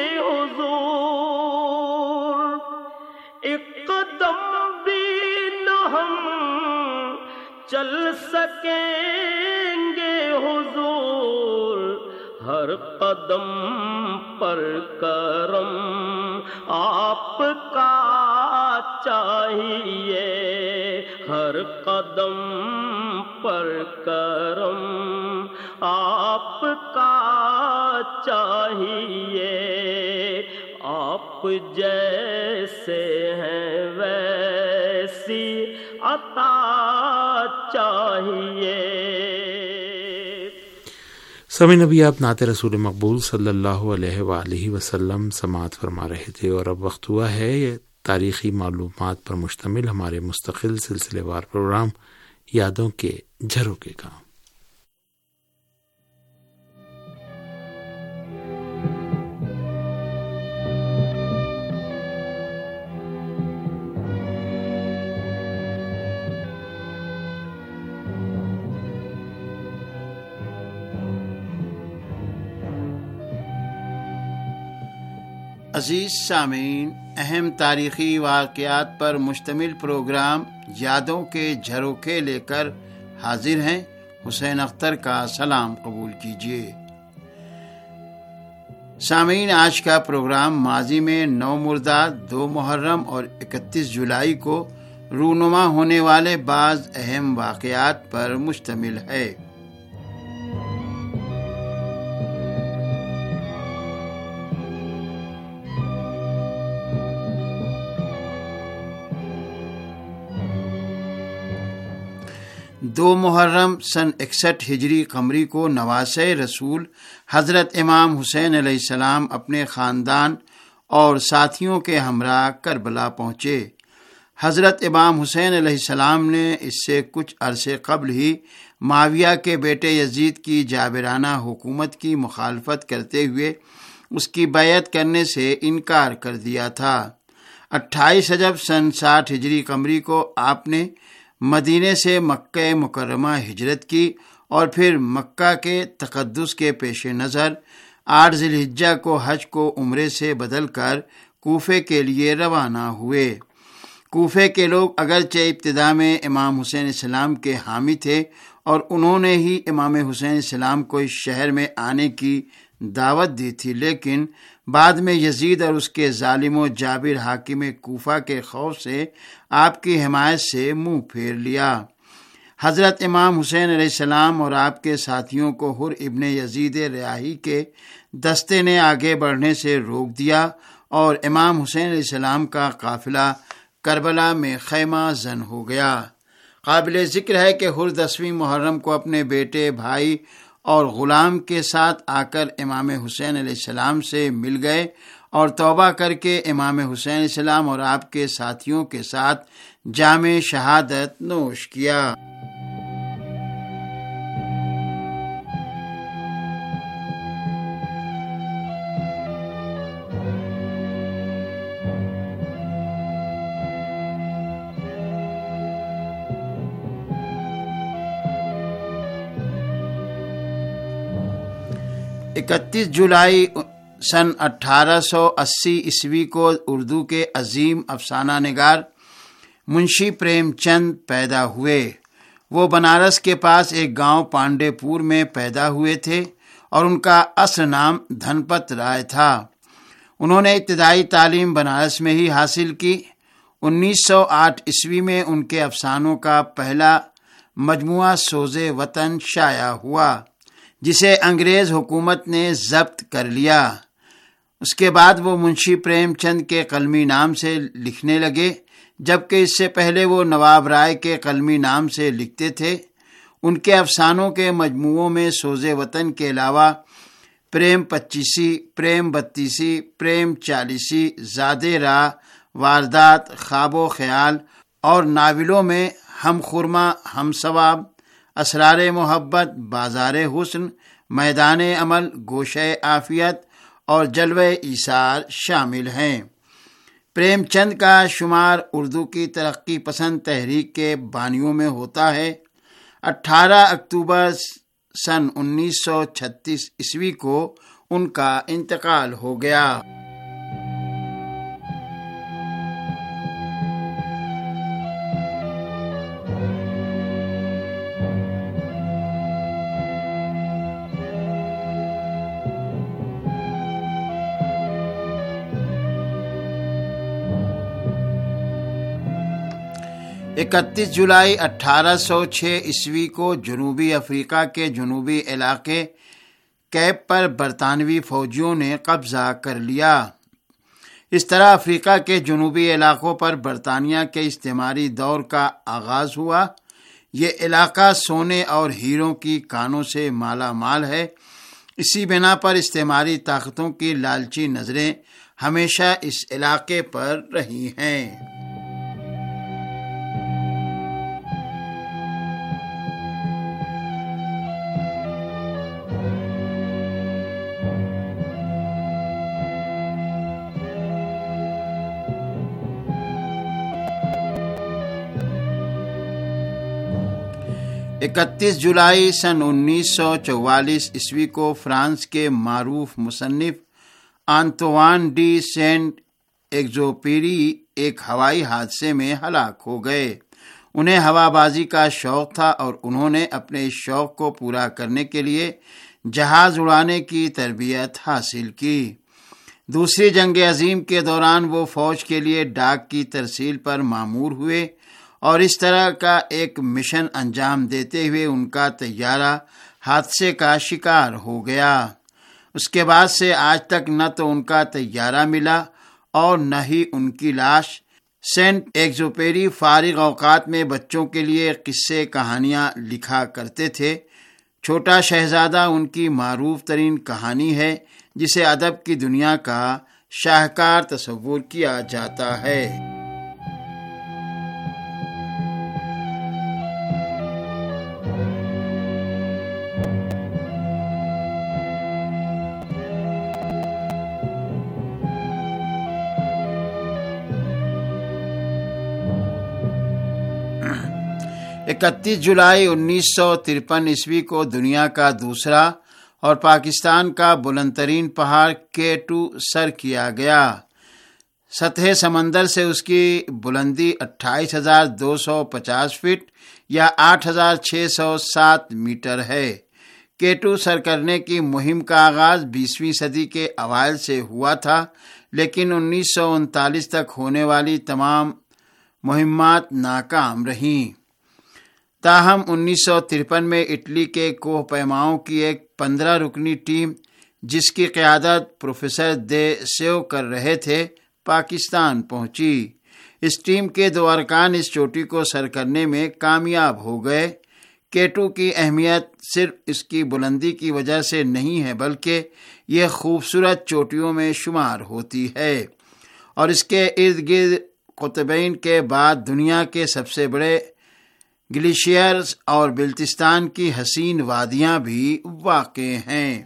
حضور، ایک قدم بھی نہ ہم چل سکیں گے حضور، ہر قدم پر کرم آپ کا چاہیے، ہر قدم پر کرم آپ کا چاہیے، آپ جیسے ہیں ویسی عطا چاہیے. سامعین ابھی آپ نعت رسول مقبول صلی اللہ علیہ وآلہ وسلم سماعت فرما رہے تھے، اور اب وقت ہوا ہے یہ تاریخی معلومات پر مشتمل ہمارے مستقل سلسلے وار پروگرام یادوں کے جھروکے کا. عزیز سامعین، اہم تاریخی واقعات پر مشتمل پروگرام یادوں کے جھروکے لے کر حاضر ہیں. حسین اختر کا سلام قبول کیجیے. سامعین، آج کا پروگرام ماضی میں 9 مرداد، 2 محرم اور 31 جولائی کو رونما ہونے والے بعض اہم واقعات پر مشتمل ہے. دو محرم سن 61 ہجری قمری کو نواسۂ رسول حضرت امام حسین علیہ السلام اپنے خاندان اور ساتھیوں کے ہمراہ کربلا پہنچے. حضرت امام حسین علیہ السلام نے اس سے کچھ عرصے قبل ہی معاویہ کے بیٹے یزید کی جابرانہ حکومت کی مخالفت کرتے ہوئے اس کی بیعت کرنے سے انکار کر دیا تھا. 28 رجب سن 60 ہجری قمری کو آپ نے مدینے سے مکہ مکرمہ ہجرت کی اور پھر مکہ کے تقدس کے پیش نظر 8 ذی الحجہ کو حج کو عمرے سے بدل کر کوفے کے لیے روانہ ہوئے. کوفے کے لوگ اگرچہ ابتدا میں امام حسین السلام کے حامی تھے اور انہوں نے ہی امام حسین السلام کو اس شہر میں آنے کی دعوت دی تھی، لیکن بعد میں یزید اور اس کے ظالم و جابر حاکم کوفہ کے خوف سے آپ کی حمایت سے منہ پھیر لیا. حضرت امام حسین علیہ السلام اور آپ کے ساتھیوں کو حر ابن یزید ریاحی کے دستے نے آگے بڑھنے سے روک دیا اور امام حسین علیہ السلام کا قافلہ کربلا میں خیمہ زن ہو گیا۔ قابل ذکر ہے کہ ہر 10ویں محرم کو اپنے بیٹے، بھائی اور غلام کے ساتھ آ کر امام حسین علیہ السلام سے مل گئے اور توبہ کر کے امام حسین علیہ السلام اور آپ کے ساتھیوں کے ساتھ جام شہادت نوش کیا۔ 31 جولائی سن 1880 عیسوی کو اردو کے عظیم افسانہ نگار منشی پریم چند پیدا ہوئے۔ وہ بنارس کے پاس ایک گاؤں پانڈے پور میں پیدا ہوئے تھے اور ان کا اصل نام دھن پت رائے تھا۔ انہوں نے ابتدائی تعلیم بنارس میں ہی حاصل کی۔ 1908 عیسوی میں ان کے افسانوں کا پہلا مجموعہ سوز وطن شائع ہوا، جسے انگریز حکومت نے ضبط کر لیا۔ اس کے بعد وہ منشی پریم چند کے قلمی نام سے لکھنے لگے، جبکہ اس سے پہلے وہ نواب رائے کے قلمی نام سے لکھتے تھے۔ ان کے افسانوں کے مجموعوں میں سوز وطن کے علاوہ پریم 25، پریم 32، پریم 40، زاد راہ، واردات، خواب و خیال اور ناولوں میں ہم خرما، ہم ثواب، اسرار محبت، بازار حسن، میدان عمل، گوشہ عافیت اور جلوہ ایثار شامل ہیں۔ پریم چند کا شمار اردو کی ترقی پسند تحریک کے بانیوں میں ہوتا ہے۔ 18 اکتوبر سن 1936 عیسوی کو ان کا انتقال ہو گیا۔ اکتیس جولائی 1806 عیسوی کو جنوبی افریقہ کے جنوبی علاقے کیپ پر برطانوی فوجیوں نے قبضہ کر لیا۔ اس طرح افریقہ کے جنوبی علاقوں پر برطانیہ کے استعماری دور کا آغاز ہوا۔ یہ علاقہ سونے اور ہیروں کی کانوں سے مالا مال ہے۔ اسی بنا پر استعماری طاقتوں کی لالچی نظریں ہمیشہ اس علاقے پر رہی ہیں۔ اکتیس جولائی سن 1944 عیسوی کو فرانس کے معروف مصنف آنتوان ڈی سینٹ ایگزوپیری ایک ہوائی حادثے میں ہلاک ہو گئے۔ انہیں ہوا بازی کا شوق تھا اور انہوں نے اپنے اس شوق کو پورا کرنے کے لیے جہاز اڑانے کی تربیت حاصل کی۔ دوسری جنگ عظیم کے دوران وہ فوج کے لیے ڈاک کی ترسیل پر مامور ہوئے اور اس طرح کا ایک مشن انجام دیتے ہوئے ان کا طیارہ حادثے کا شکار ہو گیا۔ اس کے بعد سے آج تک نہ تو ان کا طیارہ ملا اور نہ ہی ان کی لاش۔ سینٹ ایگزوپیری فارغ اوقات میں بچوں کے لیے قصے کہانیاں لکھا کرتے تھے۔ چھوٹا شہزادہ ان کی معروف ترین کہانی ہے، جسے ادب کی دنیا کا شاہکار تصور کیا جاتا ہے۔ اکتیس جولائی 1953 عیسوی کو دنیا کا دوسرا اور پاکستان کا بلند ترین پہاڑ K2 سر کیا گیا۔ سطح سمندر سے اس کی بلندی 28,250 فٹ یا 8,607 میٹر ہے۔ K2 سر کرنے کی مہم کا آغاز 20ویں صدی کے اوائل سے ہوا تھا، لیکن 1939 تک ہونے والی تمام مہمات ناکام رہیں۔ تاہم 1953 میں اٹلی کے کوہ پیماؤں کی ایک 15 رکنی ٹیم جس کی قیادت پروفیسر دے سیو کر رہے تھے، پاکستان پہنچی۔ اس ٹیم کے 2 ارکان اس چوٹی کو سر کرنے میں کامیاب ہو گئے۔ K2 کی اہمیت صرف اس کی بلندی کی وجہ سے نہیں ہے، بلکہ یہ خوبصورت چوٹیوں میں شمار ہوتی ہے، اور اس کے ارد گرد قطبین کے بعد دنیا کے سب سے بڑے گلیشیئرز اور بلتستان کی حسین وادیاں بھی واقع ہیں۔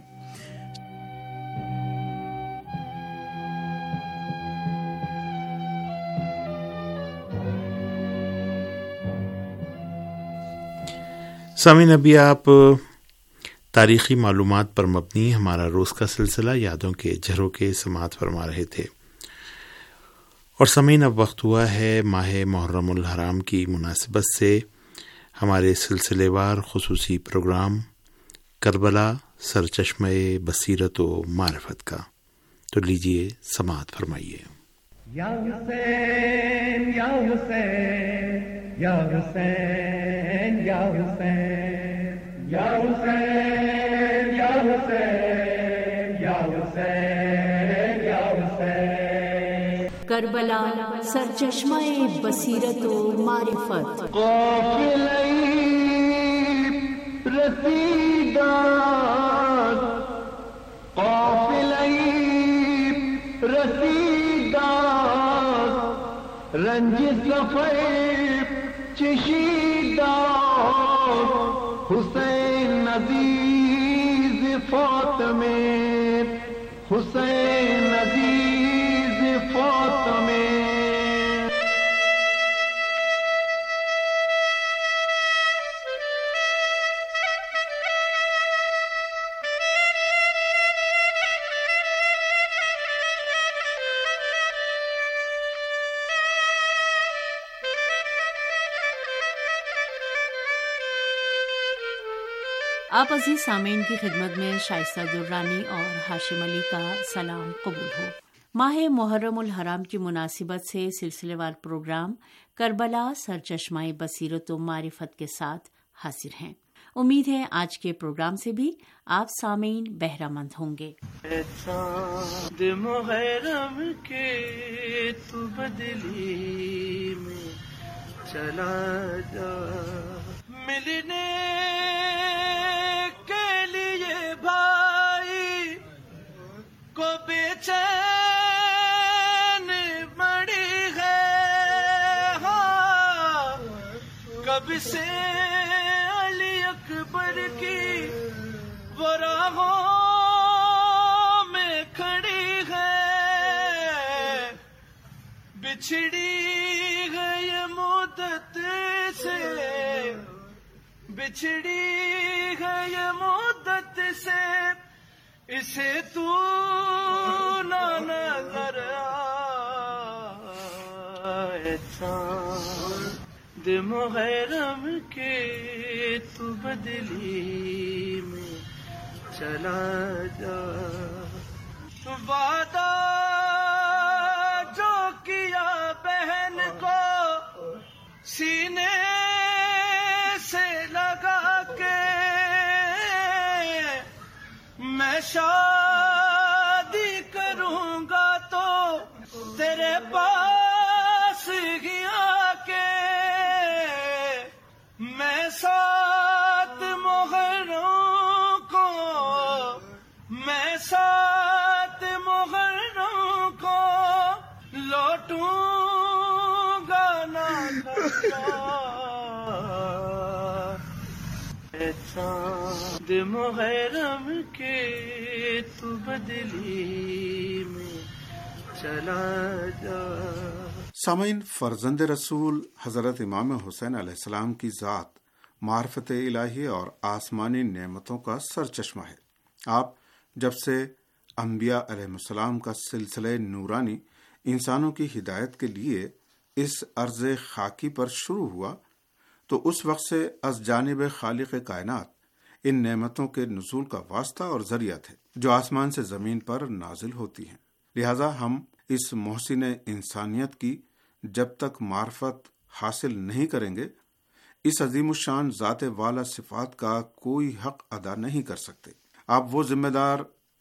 سامعین، ابھی آپ تاریخی معلومات پر مبنی ہمارا روز کا سلسلہ یادوں کے جھروکے سماعت فرما رہے تھے، اور سامعین اب وقت ہوا ہے ماہ محرم الحرام کی مناسبت سے ہمارے سلسلے وار خصوصی پروگرام کربلا سرچشمہ بصیرت و معرفت کا۔ تو لیجئے سماعت فرمائیے۔ یا حسین یا حسین یا حسین یا حسین یا حسین یا حسین یا حسین یا حسین۔ کربلا سرچشمہ بصیرت و معرفت۔ قافلہ رسیدان، قافلہ رسیدان، رنج صفحہ چشیدان، حسین عزیز فاطمے، حسین عزیز فاطمے۔ آپ عزیز سامعین کی خدمت میں شائستہ درانی اور ہاشم علی کا سلام قبول ہو۔ ماہ محرم الحرام کی مناسبت سے سلسلے وار پروگرام کربلا سرچشمہ بصیرت و معرفت کے ساتھ حاضر ہیں۔ امید ہے آج کے پروگرام سے بھی آپ سامعین بہرہ مند ہوں گے۔ چاند محرم کے تو بدلی میں چلا جا، ملنے کے لیے بھائی کو بے چین بڑی ہے، ہاں کب سے علی اکبر کی وہ راہوں میں کھڑی ہے، بچھڑی گئی مدت سے، بچھڑی گئی مدت سے، اسے تو نہ نظر آئے، چاند محرم کے تو بدلی میں چلا جا، وعدہ جو کیا بہن کو سینے سے لگا کے، میں شادی کروں گا تو تیرے پاس ہی آ کے، میں 7 محرم کو، میں 7 محرم کو لوٹوں گا نہ چاند محرم کے تو بدلی میں چلا جا۔ سامعین، فرزند رسول حضرت امام حسین علیہ السلام کی ذات معرفت الہی اور آسمانی نعمتوں کا سرچشمہ ہے۔ آپ جب سے انبیاء علیہ السلام کا سلسلہ نورانی انسانوں کی ہدایت کے لیے اس ارض خاکی پر شروع ہوا تو اس وقت سے از جانب خالق کائنات ان نعمتوں کے نزول کا واسطہ اور ذریعہ تھے جو آسمان سے زمین پر نازل ہوتی ہیں۔ لہذا ہم اس محسن انسانیت کی جب تک معرفت حاصل نہیں کریں گے، اس عظیم الشان ذات والا صفات کا کوئی حق ادا نہیں کر سکتے۔ آپ وہ ذمہ دار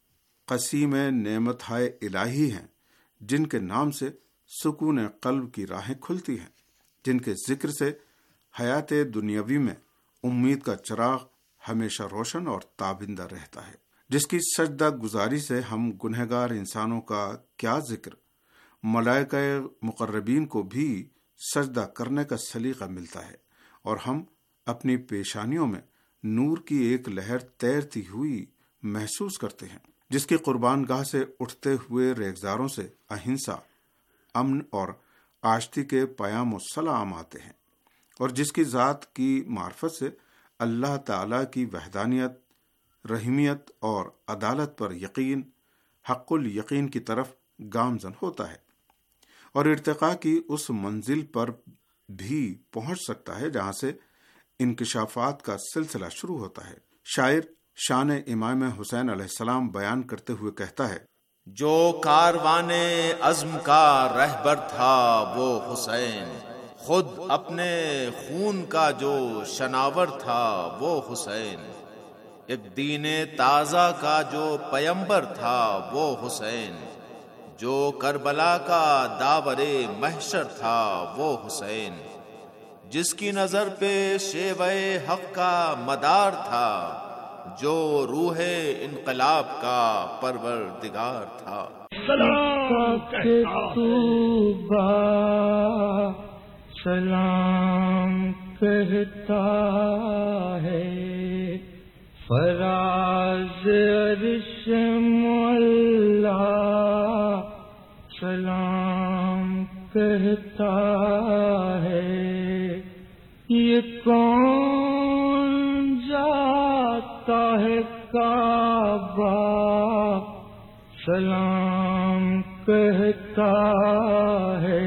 قسیم نعمت ہائے الہی ہیں جن کے نام سے سکون قلب کی راہیں کھلتی ہیں، جن کے ذکر سے حیات دنیاوی میں امید کا چراغ ہمیشہ روشن اور تابندہ رہتا ہے، جس کی سجدہ گزاری سے ہم گنہگار انسانوں کا کیا ذکر، ملائکہ مقربین کو بھی سجدہ کرنے کا سلیقہ ملتا ہے، اور ہم اپنی پیشانیوں میں نور کی ایک لہر تیرتی ہوئی محسوس کرتے ہیں، جس کی قربان گاہ سے اٹھتے ہوئے ریگزاروں سے اہنسا، امن اور آشتی کے پیام و سلام آتے ہیں، اور جس کی ذات کی معرفت سے اللہ تعالی کی وحدانیت، رحیمیت اور عدالت پر یقین حق الیقین کی طرف گامزن ہوتا ہے، اور ارتقاء کی اس منزل پر بھی پہنچ سکتا ہے جہاں سے انکشافات کا سلسلہ شروع ہوتا ہے۔ شاعر شان امام حسین علیہ السلام بیان کرتے ہوئے کہتا ہے، جو کاروان عزم کا رہبر تھا وہ حسین، خود اپنے خون کا جو شناور تھا وہ حسین، ایک دین تازہ کا جو پیمبر تھا وہ حسین، جو کربلا کا داور محشر تھا وہ حسین، جس کی نظر پہ شیوہ حق کا مدار تھا، جو روح انقلاب کا پروردگار تھا۔ سلام کہتا ہے فراز عرش مولا، سلام کہتا ہے یہ کون جاتا ہے کعبہ، سلام کہتا ہے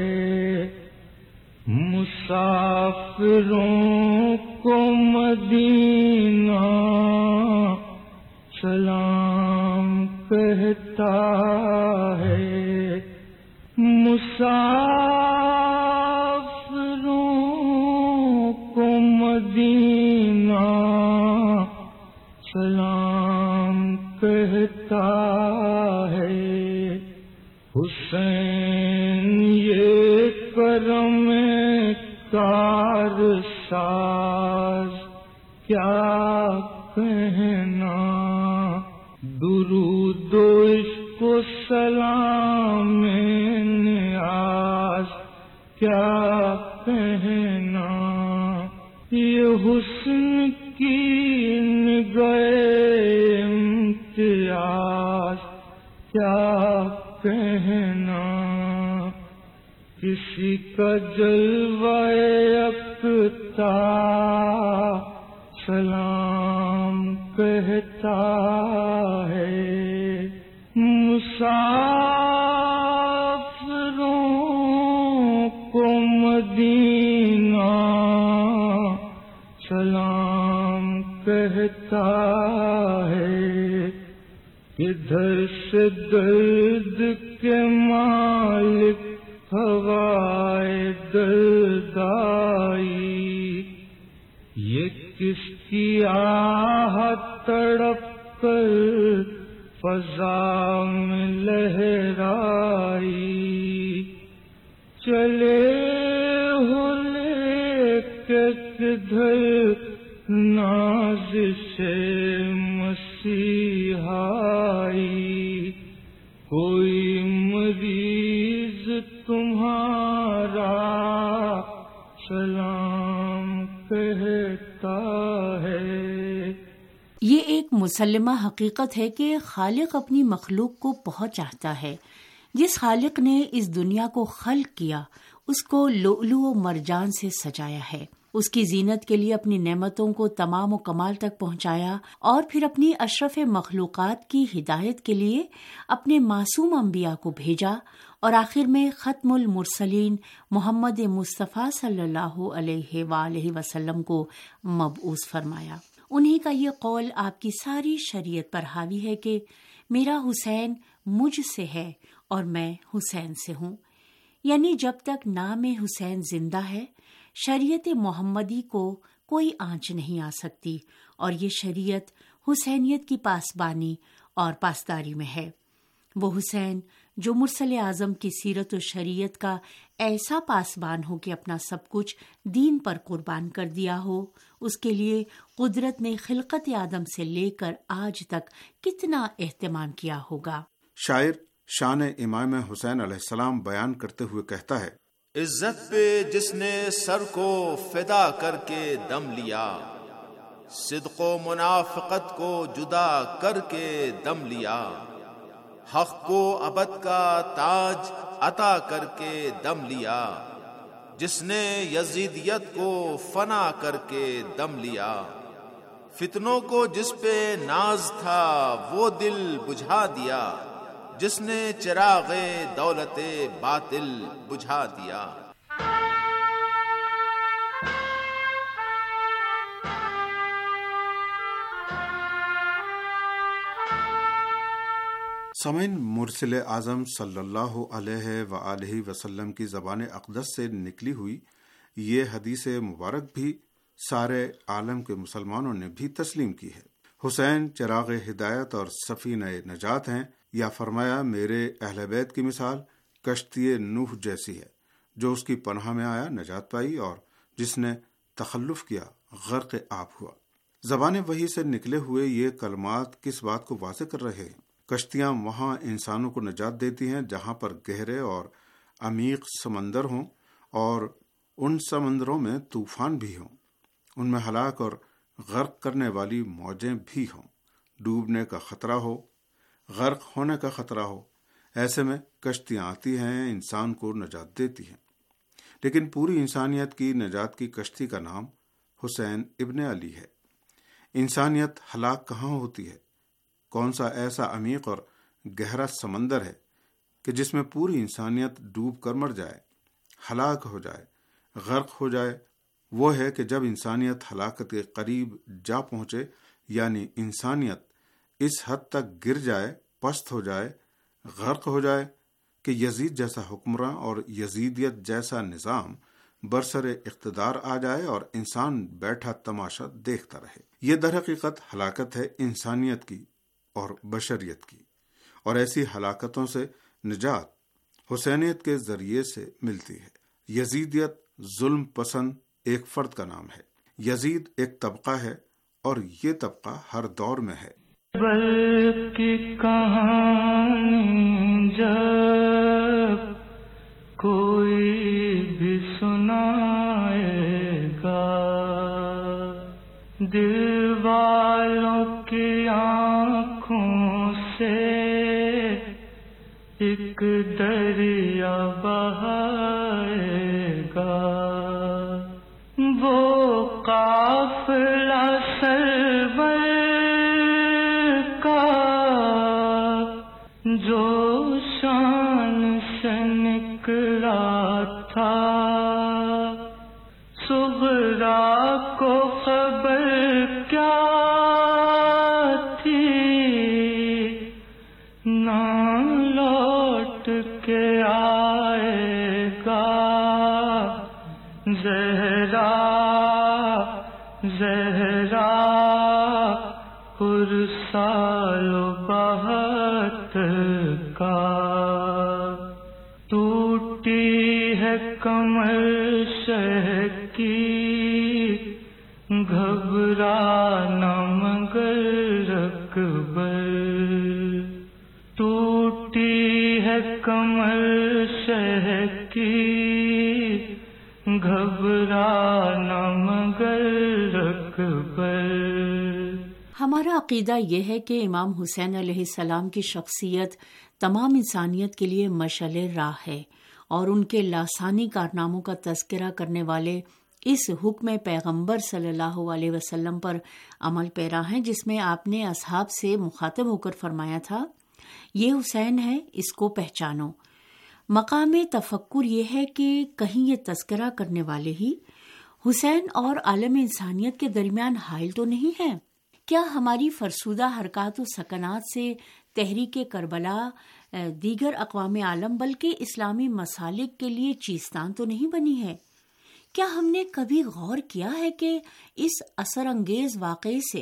مسافروں کو مدینہ، سلام کہتا ہے مسافروں کو مدینہ، سلام کہتا ہے حسین یہ کرم کار ساز کیا کہنا، درود و عشق و سلام نیاز کیا کہنا، یہ حسن کی نگاہ امتیاز کیا کہنا، کسی کا جلوہ یکتا سلام کہتا ہے، مسافروں کو مدینہ سلام کہتا ہے، ادھر سے درد کے مالک ہوائے دردائی، یہ کس کی آہ تڑپ کر فضا میں لہرائی، چلے ہو لے کے کدھر نازش مسیحائی، کوئی مریض تمہارا سلام کہتا ہے۔ یہ ایک مسلمہ حقیقت ہے کہ خالق اپنی مخلوق کو بہت چاہتا ہے۔ جس خالق نے اس دنیا کو خلق کیا اس کو لؤلؤ و مرجان سے سجایا ہے، اس کی زینت کے لیے اپنی نعمتوں کو تمام و کمال تک پہنچایا، اور پھر اپنی اشرف مخلوقات کی ہدایت کے لیے اپنے معصوم انبیاء کو بھیجا، اور آخر میں ختم المرسلین محمد مصطفیٰ صلی اللہ علیہ وآلہ وسلم کو مبعوث فرمایا۔ انہی کا یہ قول آپ کی ساری شریعت پر حاوی ہے کہ میرا حسین مجھ سے ہے اور میں حسین سے ہوں، یعنی جب تک نام حسین زندہ ہے شریعت محمدی کو کوئی آنچ نہیں آ سکتی، اور یہ شریعت حسینیت کی پاسبانی اور پاسداری میں ہے۔ وہ حسین جو مرسل اعظم کی سیرت و شریعت کا ایسا پاسبان ہو کہ اپنا سب کچھ دین پر قربان کر دیا ہو، اس کے لیے قدرت نے خلقت آدم سے لے کر آج تک کتنا اہتمام کیا ہوگا۔ شاعر شان امام حسین علیہ السلام بیان کرتے ہوئے کہتا ہے، عزت پہ جس نے سر کو فدا کر کے دم لیا، صدق و منافقت کو جدا کر کے دم لیا، حق کو ابد کا تاج عطا کر کے دم لیا، جس نے یزیدیت کو فنا کر کے دم لیا، فتنوں کو جس پہ ناز تھا وہ دل بجھا دیا، جس نے چراغ دولت باطل بجھا دیا۔ سامعین، مرسل اعظم صلی اللہ علیہ وآلہ وسلم کی زبان اقدس سے نکلی ہوئی یہ حدیث مبارک بھی سارے عالم کے مسلمانوں نے بھی تسلیم کی ہے۔ حسین چراغ ہدایت اور سفینہ نجات ہیں، یا فرمایا میرے اہل بیت کی مثال کشتی نوح جیسی ہے، جو اس کی پناہ میں آیا نجات پائی اور جس نے تخلف کیا غرق آب ہوا۔ زبان وحی سے نکلے ہوئے یہ کلمات کس بات کو واضح کر رہے ہیں؟ کشتیاں وہاں انسانوں کو نجات دیتی ہیں جہاں پر گہرے اور عمیق سمندر ہوں اور ان سمندروں میں طوفان بھی ہوں، ان میں ہلاک اور غرق کرنے والی موجیں بھی ہوں، ڈوبنے کا خطرہ ہو، غرق ہونے کا خطرہ ہو۔ ایسے میں کشتیاں آتی ہیں، انسان کو نجات دیتی ہیں۔ لیکن پوری انسانیت کی نجات کی کشتی کا نام حسین ابن علی ہے۔ انسانیت ہلاک کہاں ہوتی ہے؟ کون سا ایسا عمیق اور گہرا سمندر ہے کہ جس میں پوری انسانیت ڈوب کر مر جائے، ہلاک ہو جائے، غرق ہو جائے؟ وہ ہے کہ جب انسانیت ہلاکت کے قریب جا پہنچے، یعنی انسانیت اس حد تک گر جائے، پست ہو جائے، غرق ہو جائے کہ یزید جیسا حکمراں اور یزیدیت جیسا نظام برسر اقتدار آ جائے اور انسان بیٹھا تماشا دیکھتا رہے۔ یہ در حقیقت ہلاکت ہے انسانیت کی اور بشریت کی، اور ایسی ہلاکتوں سے نجات حسینیت کے ذریعے سے ملتی ہے۔ یزیدیت ظلم پسند ایک فرد کا نام ہے، یزید ایک طبقہ ہے اور یہ طبقہ ہر دور میں ہے۔ بلکہ کہانی جب کوئی بھی سنائے گا، دل والوں کی آنکھوں سے ایک دریا بہائے گا، وہ قافلہ سرور جو شان سے نکلا تھا، صغرا کو خبر کیا تھی، نہ لوٹ کے آئے گا زہرا زہرا پرسال بہت کا، ٹوٹی ہے کمر شہ کی گھبرانا مگر اکبر، ٹوٹی ہے کمر شہ کی گھبرانا مگر اکبر۔ ہمارا عقیدہ یہ ہے کہ امام حسین علیہ السلام کی شخصیت تمام انسانیت کے لیے مشعل راہ ہے، اور ان کے لاسانی کارناموں کا تذکرہ کرنے والے اس حکم پیغمبر صلی اللہ علیہ وسلم پر عمل پیرا ہیں، جس میں آپ نے اصحاب سے مخاطب ہو کر فرمایا تھا، یہ حسین ہے، اس کو پہچانو۔ مقام تفکر یہ ہے کہ کہیں یہ تذکرہ کرنے والے ہی حسین اور عالم انسانیت کے درمیان حائل تو نہیں ہے؟ کیا ہماری فرسودہ حرکات و سکنات سے تحریک کربلا دیگر اقوام عالم بلکہ اسلامی مسالک کے لیے چیستان تو نہیں بنی ہے؟ کیا ہم نے کبھی غور کیا ہے کہ اس اثر انگیز واقعے سے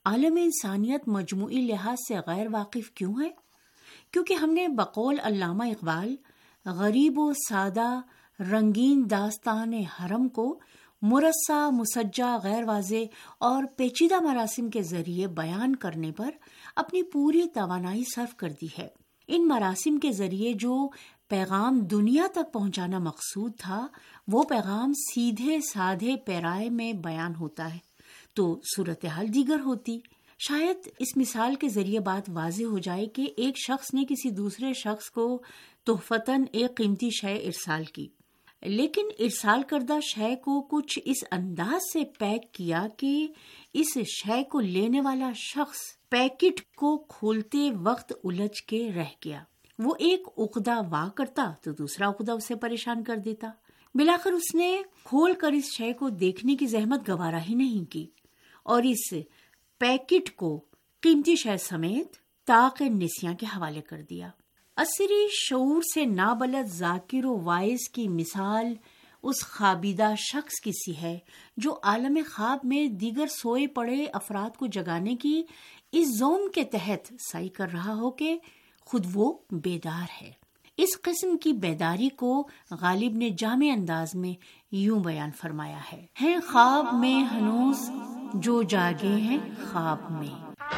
عالم انسانیت مجموعی لحاظ سے غیر واقف کیوں ہے؟ کیونکہ ہم نے بقول علامہ اقبال غریب و سادہ رنگین داستان حرم کو مرصع، مسجع، غیر واضح اور پیچیدہ مراسم کے ذریعے بیان کرنے پر اپنی پوری توانائی صرف کر دی ہے۔ ان مراسم کے ذریعے جو پیغام دنیا تک پہنچانا مقصود تھا، وہ پیغام سیدھے سادھے پیرائے میں بیان ہوتا ہے تو صورتحال دیگر ہوتی۔ شاید اس مثال کے ذریعے بات واضح ہو جائے کہ ایک شخص نے کسی دوسرے شخص کو تحفتاً ایک قیمتی شے ارسال کی، لیکن ارسال کردہ شے کو کچھ اس انداز سے پیک کیا کہ اس شے کو لینے والا شخص پیکٹ کو کھولتے وقت الجھ کے رہ گیا۔ وہ ایک عقدہ وا کرتا تو دوسرا عقدہ اسے پریشان کر دیتا۔ بلاخر اس نے کھول کر اس شے کو دیکھنے کی زحمت گوارا ہی نہیں کی اور اس پیکٹ کو قیمتی شے سمیت طاق نسیاں کے حوالے کر دیا۔ عصری شعور سے نابلد ذاکر و واعظ کی مثال اس خوابیدہ شخص کی سی ہے جو عالم خواب میں دیگر سوئے پڑے افراد کو جگانے کی اس زوم کے تحت سعی کر رہا ہو کہ خود وہ بیدار ہے۔ اس قسم کی بیداری کو غالب نے جامع انداز میں یوں بیان فرمایا ہے: ہیں خواب میں ہنوز جو جاگے ہیں خواب میں۔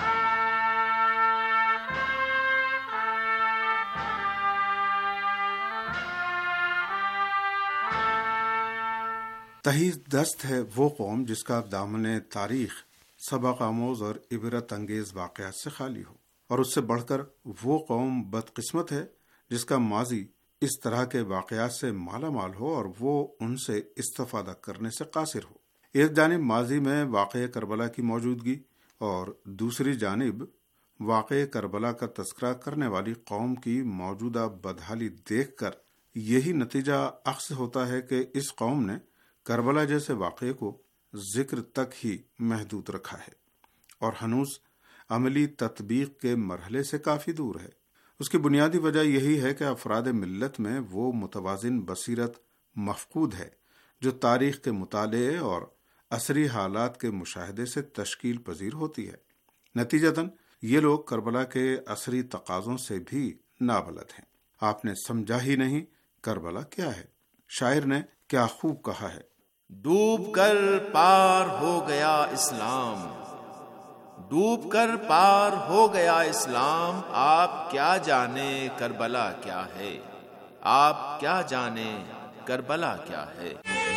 تہی دست ہے وہ قوم جس کا دامن تاریخ سبق آموز اور عبرت انگیز واقعات سے خالی ہو، اور اس سے بڑھ کر وہ قوم بدقسمت ہے جس کا ماضی اس طرح کے واقعات سے مالا مال ہو اور وہ ان سے استفادہ کرنے سے قاصر ہو۔ ایک جانب ماضی میں واقع کربلا کی موجودگی اور دوسری جانب واقع کربلا کا تذکرہ کرنے والی قوم کی موجودہ بدحالی دیکھ کر یہی نتیجہ اخذ ہوتا ہے کہ اس قوم نے کربلا جیسے واقعے کو ذکر تک ہی محدود رکھا ہے اور ہنوز عملی تطبیق کے مرحلے سے کافی دور ہے۔ اس کی بنیادی وجہ یہی ہے کہ افراد ملت میں وہ متوازن بصیرت مفقود ہے جو تاریخ کے مطالعے اور عصری حالات کے مشاہدے سے تشکیل پذیر ہوتی ہے۔ نتیجتاً یہ لوگ کربلا کے عصری تقاضوں سے بھی نابلد ہیں۔ آپ نے سمجھا ہی نہیں کربلا کیا ہے۔ شاعر نے کیا خوب کہا ہے: ڈوب کر پار ہو گیا اسلام، ڈوب کر پار ہو گیا اسلام، آپ کیا جانے کربلا کیا ہے، آپ کیا جانے کربلا کیا ہے۔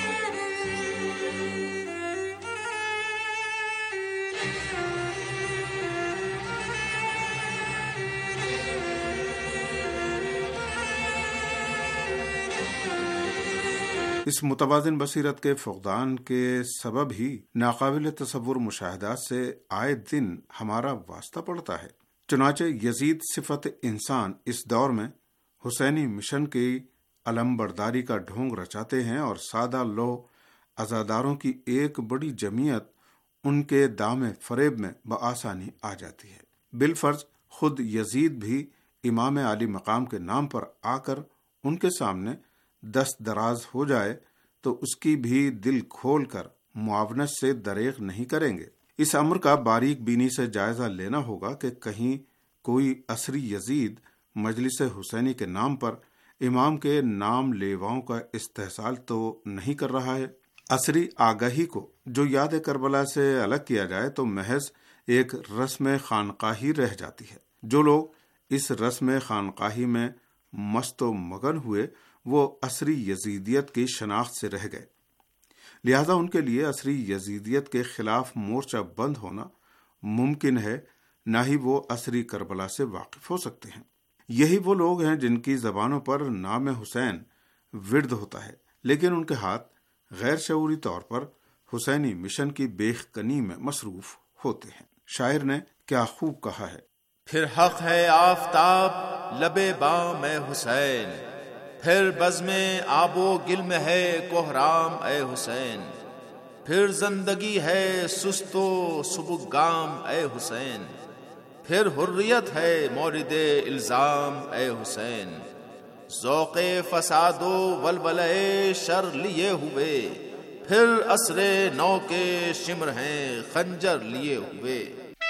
اس متوازن بصیرت کے فقدان کے سبب ہی ناقابل تصور مشاہدات سے آئے دن ہمارا واسطہ پڑتا ہے۔ چنانچہ یزید صفت انسان اس دور میں حسینی مشن کی علم برداری کا ڈھونگ رچاتے ہیں اور سادہ لو عزاداروں کی ایک بڑی جمعیت ان کے دام فریب میں بآسانی آ جاتی ہے۔ بالفرض خود یزید بھی امام عالی مقام کے نام پر آ کر ان کے سامنے دست دراز ہو جائے تو اس کی بھی دل کھول کر معاونت سے دریغ نہیں کریں گے۔ اس امر کا باریک بینی سے جائزہ لینا ہوگا کہ کہیں کوئی عصری یزید مجلس حسینی کے نام پر امام کے نام لیواؤں کا استحصال تو نہیں کر رہا ہے۔ عصری آگاہی کو جو یاد کربلا سے الگ کیا جائے تو محض ایک رسم خانقاہی رہ جاتی ہے۔ جو لوگ اس رسم خانقاہی میں مست و مگن ہوئے وہ عصری یزیدیت کی شناخت سے رہ گئے، لہذا ان کے لیے عصری یزیدیت کے خلاف مورچہ بند ہونا ممکن ہے، نہ ہی وہ عصری کربلا سے واقف ہو سکتے ہیں۔ یہی وہ لوگ ہیں جن کی زبانوں پر نام حسین ورد ہوتا ہے، لیکن ان کے ہاتھ غیر شعوری طور پر حسینی مشن کی بیخ کنی میں مصروف ہوتے ہیں۔ شاعر نے کیا خوب کہا ہے: پھر حق ہے آفتاب لبے بام اے حسین، پھر بزم آب و گل میں ہے کوہرام اے حسین، پھر زندگی ہے سست و سبکگام اے حسین، پھر حریت ہے مورد الزام اے حسین، ذوق فساد و ولولہ شر لیے ہوئے، پھر عصر نو کے شمر ہیں خنجر لیے ہوئے۔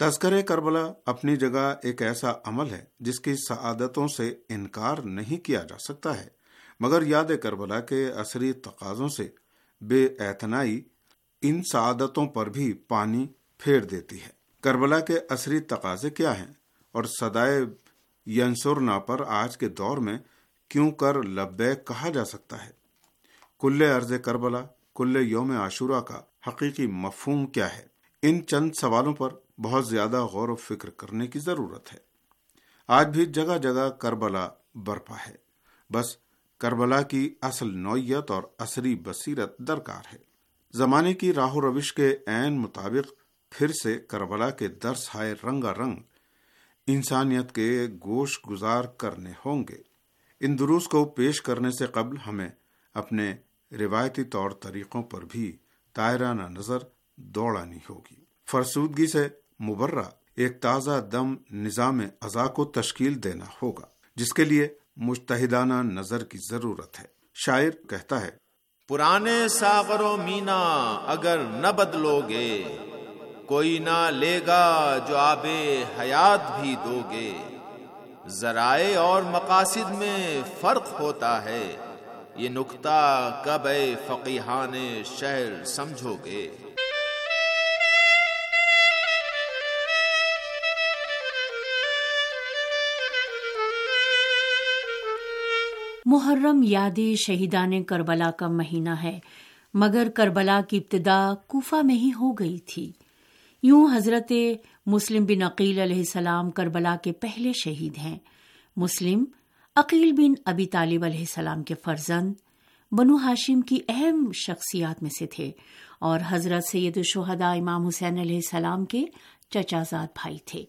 تذکرہ کربلا اپنی جگہ ایک ایسا عمل ہے جس کی سعادتوں سے انکار نہیں کیا جا سکتا ہے، مگر یاد کربلا کے عصری تقاضوں سے بے اعتنائی ان سعادتوں پر بھی پانی پھیر دیتی ہے۔ کربلا کے عصری تقاضے کیا ہیں اور صدائے ینصرنا پر آج کے دور میں کیوں کر لبیک کہا جا سکتا ہے؟ کل ارض کربلا، کل یوم عاشورہ کا حقیقی مفہوم کیا ہے؟ ان چند سوالوں پر بہت زیادہ غور و فکر کرنے کی ضرورت ہے۔ آج بھی جگہ جگہ کربلا برپا ہے، بس کربلا کی اصل نوعیت اور عصری بصیرت درکار ہے۔ زمانے کی راہ و روش کے عین مطابق پھر سے کربلا کے درس ہائے رنگا رنگ انسانیت کے گوش گزار کرنے ہوں گے۔ ان دروس کو پیش کرنے سے قبل ہمیں اپنے روایتی طور طریقوں پر بھی طائرانہ نظر دوڑانی ہوگی۔ فرسودگی سے مبرہ ایک تازہ دم نظام ازا کو تشکیل دینا ہوگا، جس کے لیے مجتہدانہ نظر کی ضرورت ہے۔ شاعر کہتا ہے، پرانے ساغر و مینا اگر نہ بدلو گے، کوئی نہ لے گا جو آب حیات بھی دو گے۔ ذرائع اور مقاصد میں فرق ہوتا ہے، یہ نکتہ کب اے فقیہان شہر سمجھو گے۔ محرم یاد شہیدان کربلا کا مہینہ ہے، مگر کربلا کی ابتدا کوفہ میں ہی ہو گئی تھی۔ یوں حضرت مسلم بن عقیل علیہ السلام کربلا کے پہلے شہید ہیں۔ مسلم عقیل بن ابی طالب علیہ السلام کے فرزند، بنو ہاشم کی اہم شخصیات میں سے تھے اور حضرت سید الشہداء امام حسین علیہ السلام کے چچا زاد بھائی تھے۔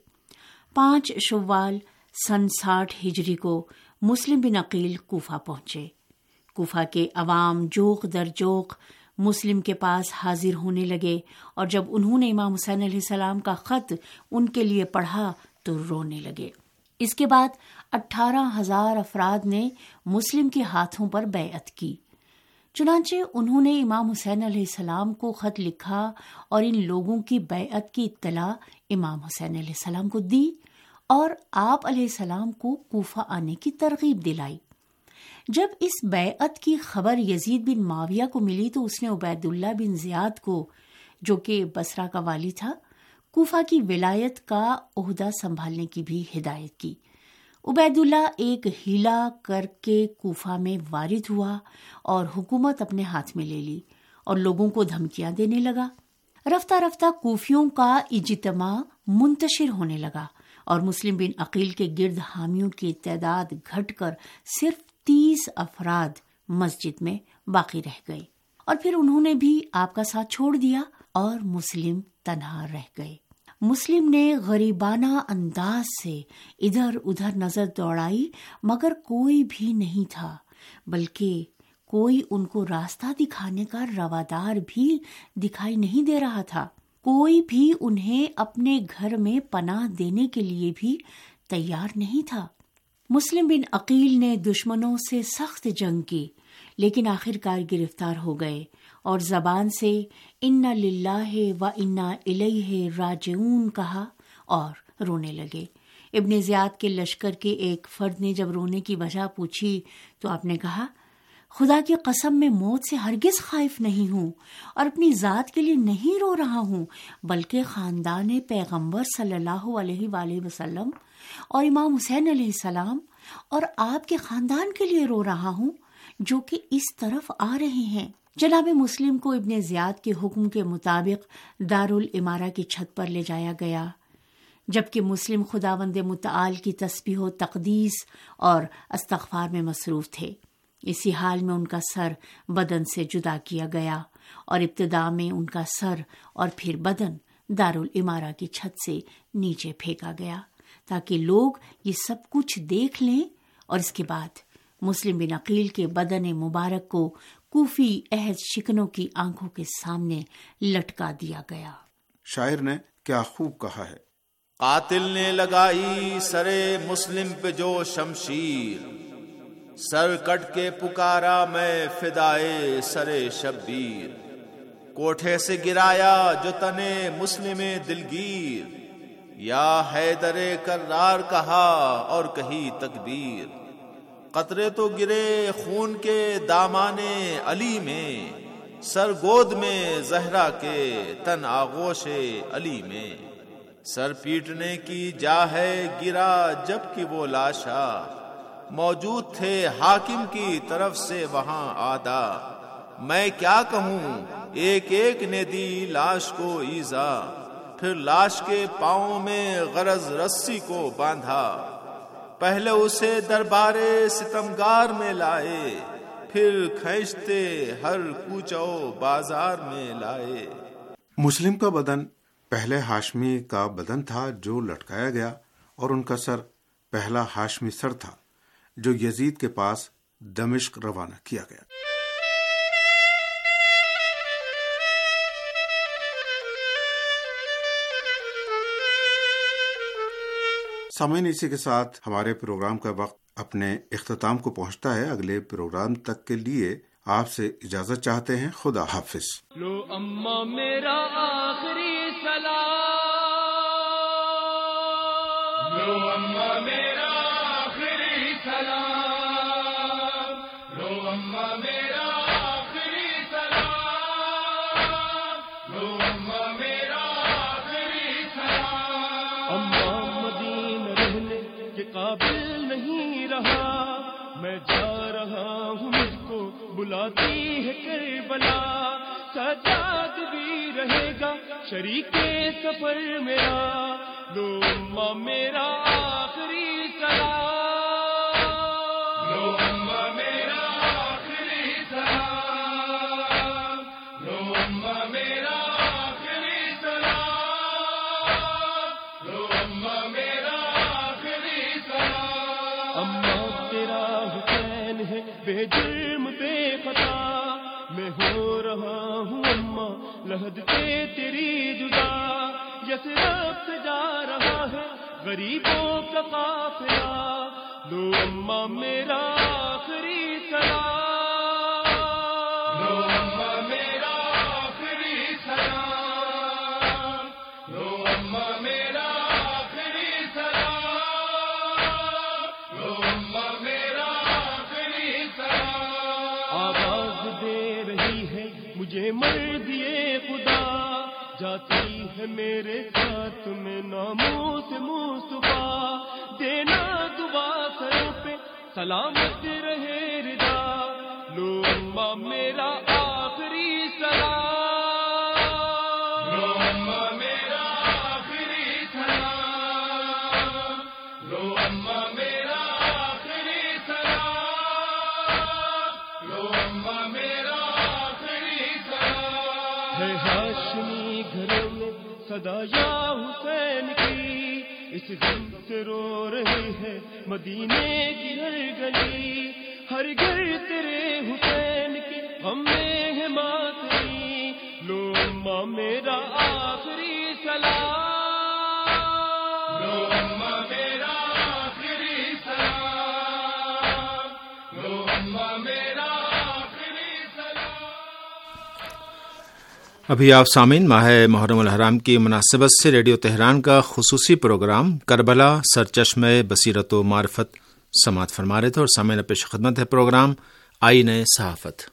5 شوال سن 60 ہجری کو مسلم بن عقیل کوفہ پہنچے۔ کوفہ کے عوام جوق در جوق مسلم کے پاس حاضر ہونے لگے، اور جب انہوں نے امام حسین علیہ السلام کا خط ان کے لیے پڑھا تو رونے لگے۔ اس کے بعد 18,000 افراد نے مسلم کے ہاتھوں پر بیعت کی۔ چنانچہ انہوں نے امام حسین علیہ السلام کو خط لکھا اور ان لوگوں کی بیعت کی اطلاع امام حسین علیہ السلام کو دی اور آپ علیہ السلام کو کوفہ آنے کی ترغیب دلائی۔ جب اس بیعت کی خبر یزید بن معاویہ کو ملی تو اس نے عبید اللہ بن زیاد کو، جو کہ بصرہ کا والی تھا، کوفہ کی ولایت کا عہدہ سنبھالنے کی بھی ہدایت کی۔ عبید اللہ ایک ہیلا کر کے کوفہ میں وارد ہوا اور حکومت اپنے ہاتھ میں لے لی اور لوگوں کو دھمکیاں دینے لگا۔ رفتہ رفتہ کوفیوں کا اجتماع منتشر ہونے لگا اور مسلم بن عقیل کے گرد حامیوں کی تعداد گھٹ کر صرف 30 افراد مسجد میں باقی رہ گئے، اور پھر انہوں نے بھی آپ کا ساتھ چھوڑ دیا اور مسلم تنہا رہ گئے۔ مسلم نے غریبانہ انداز سے ادھر ادھر نظر دوڑائی، مگر کوئی بھی نہیں تھا، بلکہ کوئی ان کو راستہ دکھانے کا روادار بھی دکھائی نہیں دے رہا تھا۔ کوئی بھی انہیں اپنے گھر میں پناہ دینے کے لیے بھی تیار نہیں تھا۔ مسلم بن عقیل نے دشمنوں سے سخت جنگ کی، لیکن آخرکار گرفتار ہو گئے اور زبان سے انا للہ و انا الیہ راجعون کہا اور رونے لگے۔ ابن زیاد کے لشکر کے ایک فرد نے جب رونے کی وجہ پوچھی تو آپ نے کہا، خدا کی قسم میں موت سے ہرگز خائف نہیں ہوں اور اپنی ذات کے لیے نہیں رو رہا ہوں، بلکہ خاندان پیغمبر صلی اللہ علیہ وآلہ وسلم اور امام حسین علیہ السلام اور آپ کے خاندان کے لیے رو رہا ہوں جو کہ اس طرف آ رہے ہیں۔ جناب مسلم کو ابن زیاد کے حکم کے مطابق دارالامارہ کی چھت پر لے جایا گیا، جبکہ مسلم خداوند متعال کی تسبیح و تقدیس اور استغفار میں مصروف تھے۔ اسی حال میں ان کا سر بدن سے جدا کیا گیا اور ابتدا میں ان کا سر اور پھر بدن دارالامارہ کی چھت سے نیچے پھینکا گیا تاکہ لوگ یہ سب کچھ دیکھ لیں، اور اس کے بعد مسلم بن عقیل کے بدن مبارک کو کوفی عہد شکنوں کی آنکھوں کے سامنے لٹکا دیا گیا۔ شاعر نے کیا خوب کہا ہے، قاتل نے لگائی سرے مسلم پہ جو شمشیر، سر کٹ کے پکارا میں فدائے سرے شبیر، کوٹھے سے گرایا جو تنے مسلم دلگیر، یا حیدر کرار کہا اور کہی تکبیر، قطرے تو گرے خون کے دامان علی میں، سر گود میں زہرا کے تن آغوش علی میں، سر پیٹنے کی جا ہے گرا جب کہ وہ لاشا، موجود تھے حاکم کی طرف سے وہاں آدھا، میں کیا کہوں ایک ایک نے دی لاش کو ایزا، پھر لاش کے پاؤں میں غرض رسی کو باندھا، پہلے اسے دربار ستمگار میں لائے، پھر کھینچتے ہر کوچو بازار میں لائے۔ مسلم کا بدن پہلے ہاشمی کا بدن تھا جو لٹکایا گیا، اور ان کا سر پہلا ہاشمی سر تھا جو یزید کے پاس دمشق روانہ کیا گیا۔ سامعین، اسی کے ساتھ ہمارے پروگرام کا وقت اپنے اختتام کو پہنچتا ہے۔ اگلے پروگرام تک کے لیے آپ سے اجازت چاہتے ہیں۔ خدا حافظ۔ لو اما میرا آخری سلام، لو اما میرا آخری سلام، لو اما میرا آخری سلام، لو اما میرا آخری سلام۔ اما مدینہ رہنے کے قابل نہیں رہا، میں جا رہا ہوں، مجھ کو بلاتی ہے کربلا، سجاد بھی رہے گا شریک سفر میرا، لو اما میرا آخری سلام، لو اما میرا آخری سلام، لو اما میرا آخری سلام، لو اما میرا آخری سلام۔ اما تیرا حسین ہے بے جرم بے خطا، میں ہو رہا ہوں اما لحد سے تیری جدا، یثرب سے جا رہا ہے غریبوں کا قافلہ، لو اما میرا آخری سلام، لو اما میرا آخری سلام، لو اما میرا آخری سلام، لو اما میرا آخری سلام۔ آواز دے رہی ہے مجھے مردیے خدا، جاتی ہے میرے ساتھ میں ناموس مصطفیٰ، دینا دعا سروں پہ سلامت رہے رضا، لو اما میرا آخری سلام، لو اما میرا آخری سلام، لو اما میرا آخری سلام، لو اما میرا آخری سلام۔ ہے ہاشمی گھروں میں صدا یا حسین کی، اس غم سے رو رہی ہے مدینے کی ہر گلی، ہر گھر تیرے حسین کے غم میں ہے ماتمی، لو اما میرا آخری سلام، لو اما میرا آخری سلام، لو اما میرا آخری سلام۔ ابھی آپ سامعین ماہ محرم الحرام کی مناسبت سے ریڈیو تہران کا خصوصی پروگرام کربلا سرچشمہ بصیرت و معرفت سماعت فرما رہے تھے، اور سامعین پیش خدمت ہے پروگرام آئین صحافت۔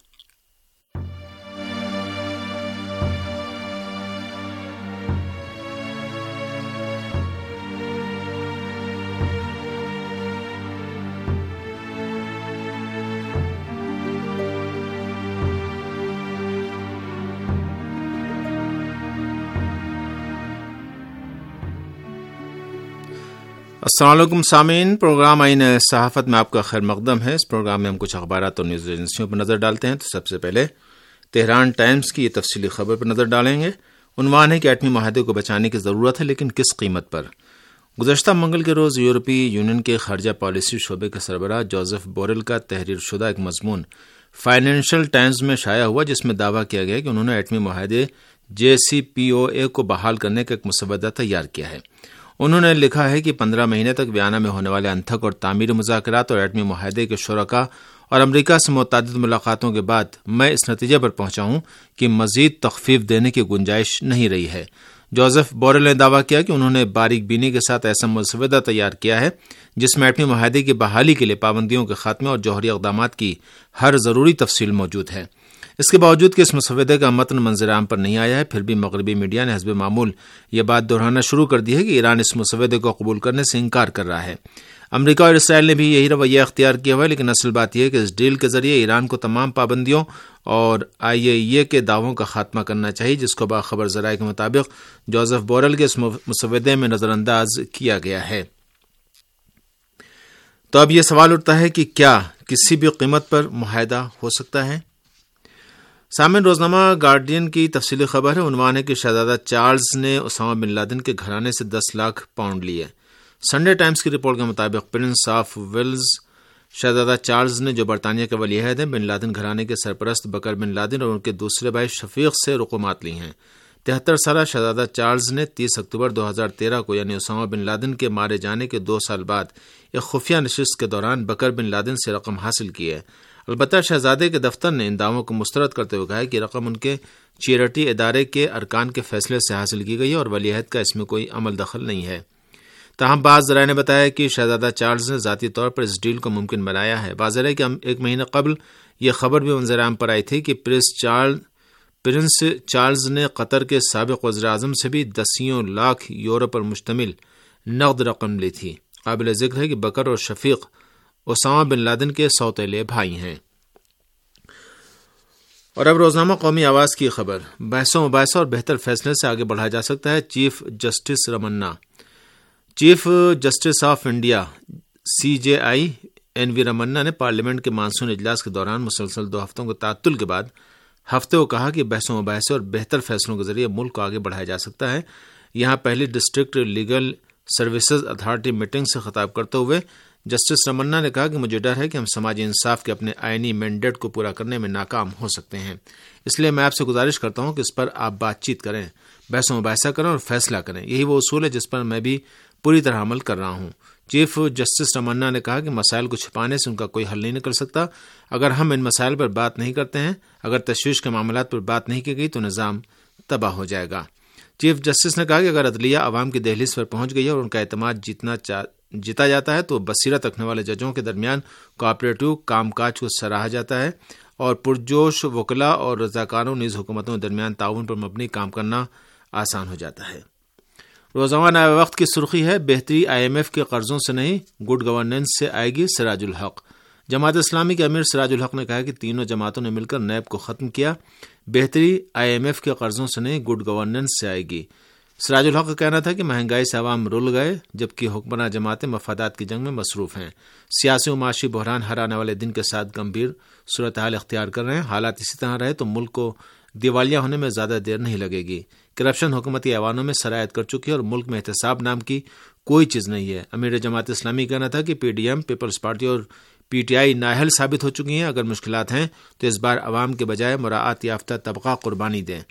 السلام علیکم سامعین، پروگرام آئین صحافت میں آپ کا خیر مقدم ہے۔ اس پروگرام میں ہم کچھ اخبارات اور نیوز ایجنسیوں پر نظر ڈالتے ہیں۔ تو سب سے پہلے تہران ٹائمز کی یہ تفصیلی خبر پر نظر ڈالیں گے۔ عنوان ہے کہ ایٹمی معاہدے کو بچانے کی ضرورت ہے، لیکن کس قیمت پر۔ گزشتہ منگل کے روز یورپی یونین کے خارجہ پالیسی شعبے کے سربراہ جوزف بوریل کا تحریر شدہ ایک مضمون فائنینشل ٹائمز میں شائع ہوا، جس میں دعویٰ کیا گیا کہ انہوں نے ایٹمی معاہدے JCPOA کو بحال کرنے کا ایک مسودہ تیار کیا ہے۔ انہوں نے لکھا ہے کہ 15 مہینے تک ویانا میں ہونے والے انتھک اور تعمیری مذاکرات اور ایٹمی معاہدے کے شرکاء اور امریکہ سے متعدد ملاقاتوں کے بعد میں اس نتیجے پر پہنچا ہوں کہ مزید تخفیف دینے کی گنجائش نہیں رہی ہے۔ جوزف بورل نے دعویٰ کیا کہ انہوں نے باریک بینی کے ساتھ ایسا مسودہ تیار کیا ہے جس میں ایٹمی معاہدے کی بحالی کے لیے پابندیوں کے خاتمے اور جوہری اقدامات کی ہر ضروری تفصیل موجود ہے۔ اس کے باوجود کہ اس مسودے کا متن منظر عام پر نہیں آیا ہے، پھر بھی مغربی میڈیا نے حسب معمول یہ بات دہرانا شروع کر دی ہے کہ ایران اس مسودے کو قبول کرنے سے انکار کر رہا ہے۔ امریکہ اور اسرائیل نے بھی یہی رویہ اختیار کیا ہوا ہے، لیکن اصل بات یہ ہے کہ اس ڈیل کے ذریعے ایران کو تمام پابندیوں اور IAEA کے دعووں کا خاتمہ کرنا چاہیے، جس کو باخبر ذرائع کے مطابق جوزف بورل کے اس مسودے میں نظر انداز کیا گیا ہے۔ تو اب یہ سوال اٹھتا ہے کہ کیا کسی بھی قیمت پر معاہدہ ہو سکتا ہے؟ سامعین، روزنامہ گارڈین کی تفصیلی خبر ہے، عنوان ہے کہ شہزادہ چارلز نے اسامہ بن لادن کے گھرانے سے 10 لاکھ پاؤنڈ لیے۔ سنڈے ٹائمز کی رپورٹ کے مطابق پرنس آف ویلز شہزادہ چارلز نے، جو برطانیہ کے ولی عہد ہیں، بن لادن گھرانے کے سرپرست بکر بن لادن اور ان کے دوسرے بھائی شفیق سے رقومات لی ہیں۔ 73 سالہ شہزادہ چارلز نے 30 اکتوبر 2013 کو یعنی اسامہ بن لادن کے مارے جانے کے 2 سال بعد ایک خفیہ نشست کے دوران بکر بن لادن سے رقم حاصل کی ہے۔ البتہ شہزادے کے دفتر نے ان دعووں کو مسترد کرتے ہوئے کہا ہے کہ رقم ان کے چیریٹی ادارے کے ارکان کے فیصلے سے حاصل کی گئی ہے اور ولی عہد کا اس میں کوئی عمل دخل نہیں ہے۔ تاہم بعض ذرائع نے بتایا کہ شہزادہ چارلز نے ذاتی طور پر اس ڈیل کو ممکن بنایا ہے۔ واضح ہے کہ 1 مہینہ قبل یہ خبر بھی منظر عام پر آئی تھی کہ پرنس چارلز نے قطر کے سابق وزیر اعظم سے بھی 10 لاکھ یورو پر مشتمل نقد رقم لی تھی۔ قابل ذکر ہے کہ بکر اور شفیق اسامہ بن لادن کے سوتیلے بھائی ہیں۔ اور اب روزنامہ قومی آواز کی خبر، بحث و مباحثہ اور بہتر فیصلے سے آگے بڑھا جا سکتا ہے، chief justice Ramana. Chief justice of India CJI NV Ramana نے پارلیمنٹ کے مانسون اجلاس کے دوران مسلسل 2 ہفتوں کے تعطل کے بعد ہفتے کو کہا کہ بحث و مباحثے اور بہتر فیصلوں کے ذریعے ملک کو آگے بڑھایا جا سکتا ہے۔ یہاں پہلی district legal services authority meeting سے خطاب کرتے ہوئے جسٹس رمنا نے کہا کہ مجھے ڈر ہے کہ ہم سماجی انصاف کے اپنے آئینی مینڈیٹ کو پورا کرنے میں ناکام ہو سکتے ہیں، اس لیے میں آپ سے گزارش کرتا ہوں کہ اس پر آپ بات چیت کریں، بحث و مباحثہ کریں اور فیصلہ کریں۔ یہی وہ اصول ہے جس پر میں بھی پوری طرح عمل کر رہا ہوں۔ چیف جسٹس رمنا نے کہا کہ مسائل کو چھپانے سے ان کا کوئی حل نہیں نکل سکتا۔ اگر ہم ان مسائل پر بات نہیں کرتے ہیں، اگر تشویش کے معاملات پر بات نہیں کی گئی تو نظام تباہ ہو جائے گا۔ چیف جسٹس نے کہا کہ اگر عدلیہ عوام کی دہلیز پر پہنچ گئی ہے اور ان کا اعتماد جیتا جاتا ہے تو بصیرت رکھنے والے ججوں کے درمیان کوآپریٹو کام کاج کو سراہا جاتا ہے اور پرجوش وکلاء اور رضاکاروں نیز حکومتوں کے درمیان تعاون پر مبنی کام کرنا آسان ہو جاتا ہے۔ روزانہ نئے وقت کی سرخی ہے، بہتری IMF کے قرضوں سے نہیں گڈ گورننس سے آئے گی، سراج الحق۔ جماعت اسلامی کے امیر سراج الحق نے کہا کہ تینوں جماعتوں نے مل کر نیب کو ختم کیا، بہتری IMF کے قرضوں سے نہیں گڈ گورننس سے آئے گی۔ سراج الحق کا کہنا تھا کہ مہنگائی سے عوام رول گئے جبکہ حکمراں جماعتیں مفادات کی جنگ میں مصروف ہیں، سیاسی و معاشی بحران ہر آنے والے دن کے ساتھ گمبھیر صورتحال اختیار کر رہے ہیں، حالات اسی طرح رہے تو ملک کو دیوالیہ ہونے میں زیادہ دیر نہیں لگے گی۔ کرپشن حکومتی ایوانوں میں سرایت کر چکی ہے اور ملک میں احتساب نام کی کوئی چیز نہیں ہے۔ امیر جماعت اسلامی کہنا تھا کہ PDM، پیپلز پارٹی اور PTI نااہل ثابت ہو چکی ہیں، اگر مشکلات ہیں تو اس بار عوام کے بجائے مراعات یافتہ طبقہ قربانی دیں۔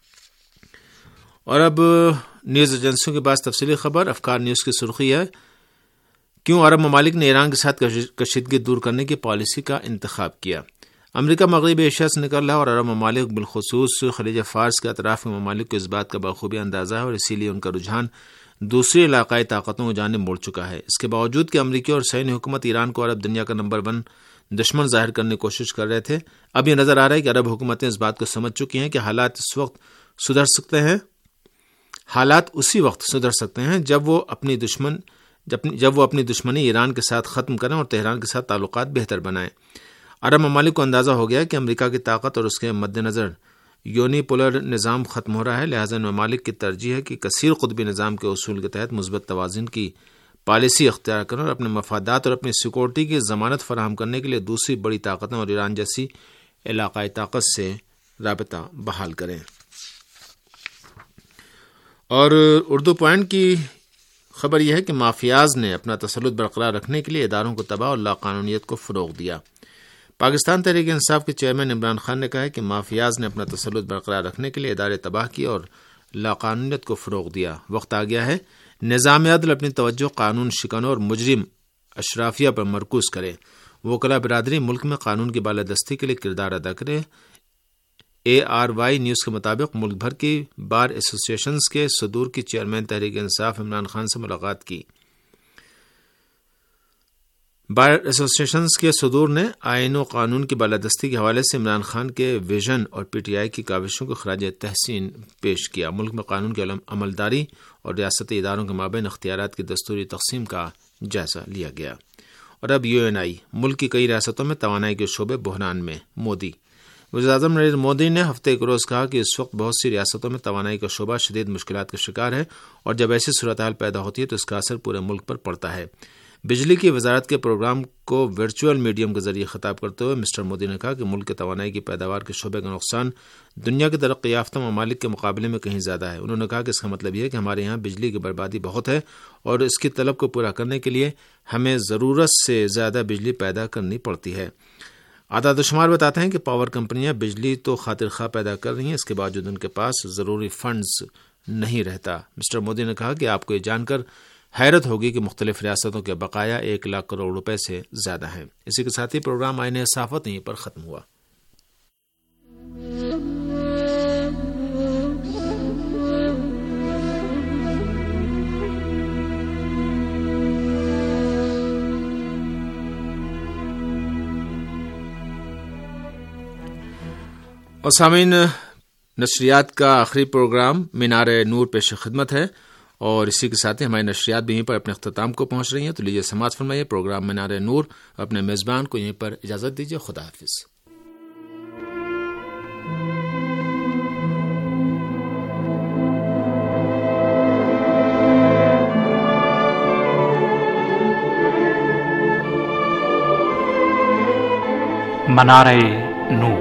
اور اب نیوز ایجنسیوں کے پاس تفصیلی خبر، افکار نیوز کی سرخی ہے، کیوں عرب ممالک نے ایران کے ساتھ کشیدگی دور کرنے کی پالیسی کا انتخاب کیا۔ امریکہ مغربی ایشیا سے نکل رہا ہے اور عرب ممالک بالخصوص خلیج فارس کے اطراف کے ممالک کو اس بات کا بخوبی اندازہ ہے اور اسی لیے ان کا رجحان دوسری علاقائی طاقتوں کو جانب مڑ چکا ہے۔ اس کے باوجود کہ امریکی اور صہیونی حکومت ایران کو عرب دنیا کا نمبر 1 دشمن ظاہر کرنے کی کوشش کر رہے تھے، اب یہ نظر آ رہا ہے کہ عرب حکومتیں اس بات کو سمجھ چکی ہیں کہ حالات اس وقت سدھر سکتے ہیں، حالات اسی وقت سدھر سکتے ہیں جب وہ اپنی دشمنی ایران کے ساتھ ختم کریں اور تہران کے ساتھ تعلقات بہتر بنائیں۔ عرب ممالک کو اندازہ ہو گیا کہ امریکہ کی طاقت اور اس کے مد نظر یونی پولر نظام ختم ہو رہا ہے، لہٰذا ان ممالک کی ترجیح ہے کہ کثیر قطبی نظام کے اصول کے تحت مثبت توازن کی پالیسی اختیار کریں اور اپنے مفادات اور اپنی سیکورٹی کی ضمانت فراہم کرنے کے لیے دوسری بڑی طاقتیں اور ایران جیسی علاقائی طاقت سے رابطہ بحال کریں۔ اور اردو پوائنٹ کی خبر یہ ہے کہ مافیاز نے اپنا تسلط برقرار رکھنے کے لیے اداروں کو تباہ اور لاقانونیت کو فروغ دیا۔ پاکستان تحریک انصاف کے چیئرمین عمران خان نے کہا ہے کہ مافیاز نے اپنا تسلط برقرار رکھنے کے لیے ادارے تباہ کیے اور لاقانونیت کو فروغ دیا۔ وقت آ گیا ہے نظام عدل اپنی توجہ قانون شکنوں اور مجرم اشرافیہ پر مرکوز کرے، وکلاء برادری ملک میں قانون کی بالادستی کے لیے کردار ادا کرے، ARY نیوز کے مطابق ملک بھر کی بار ایسوسی ایشنز کے صدور کی چیئرمین تحریک انصاف عمران خان سے ملاقات کی۔ بار ایسوسی ایشنز کے صدور نے آئین و قانون کی بالادستی کے حوالے سے عمران خان کے ویژن اور PTI کی کاوشوں کو خراج تحسین پیش کیا۔ ملک میں قانون کی عملداری اور ریاستی اداروں کے مابین اختیارات کی دستوری تقسیم کا جائزہ لیا گیا۔ اور اب UNI، ملک کی کئی ریاستوں میں توانائی کے شعبے بحران میں، مودی۔ وزیراعظم نریندر مودی نے ہفتے ایک روز کہا کہ اس وقت بہت سی ریاستوں میں توانائی کا شعبہ شدید مشکلات کا شکار ہے، اور جب ایسی صورتحال پیدا ہوتی ہے تو اس کا اثر پورے ملک پر پڑتا ہے۔ بجلی کی وزارت کے پروگرام کو ورچوئل میڈیم کے ذریعے خطاب کرتے ہوئے مسٹر مودی نے کہا کہ ملک کے توانائی کی پیداوار کے شعبے کا نقصان دنیا کے ترقی یافتہ ممالک کے مقابلے میں کہیں زیادہ ہے۔ انہوں نے کہا کہ اس کا مطلب یہ ہے کہ ہمارے یہاں بجلی کی بربادی بہت ہے، اور اس کی طلب کو پورا کرنے کے لیے ہمیں ضرورت سے زیادہ بجلی پیدا کرنی پڑتی ہے۔ اعداد و شمار بتاتے ہیں کہ پاور کمپنیاں بجلی تو خاطر خواہ پیدا کر رہی ہیں، اس کے باوجود ان کے پاس ضروری فنڈز نہیں رہتا۔ مسٹر مودی نے کہا کہ آپ کو یہ جان کر حیرت ہوگی کہ مختلف ریاستوں کے بقایا 1 لاکھ کروڑ روپے سے زیادہ ہیں۔ اسی کے ساتھ ہی پروگرام آئین صحافت یہیں پر ختم ہوا۔ اور سامعین، نشریات کا آخری پروگرام مینار نور پیش خدمت ہے، اور اسی کے ساتھ ہی ہماری نشریات بھی یہیں پر اپنے اختتام کو پہنچ رہی ہیں۔ تو لیجیے سماعت فرمائیے پروگرام مینار نور، اپنے میزبان کو یہیں پر اجازت دیجیے۔ خدا حافظ۔ منارہ نور۔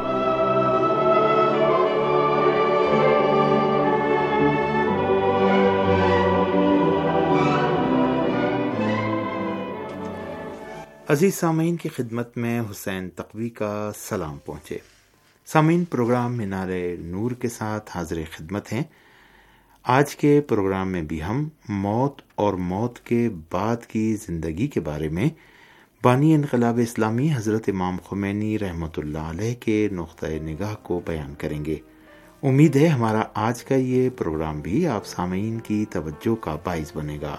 عزیز سامعین کی خدمت میں حسین تقوی کا سلام پہنچے۔ سامعین، پروگرام مینار نور کے ساتھ حاضر خدمت ہیں۔ آج کے پروگرام میں بھی ہم موت اور موت کے بعد کی زندگی کے بارے میں بانی انقلاب اسلامی حضرت امام خمینی رحمۃ اللہ علیہ کے نقطۂ نگاہ کو بیان کریں گے۔ امید ہے ہمارا آج کا یہ پروگرام بھی آپ سامعین کی توجہ کا باعث بنے گا۔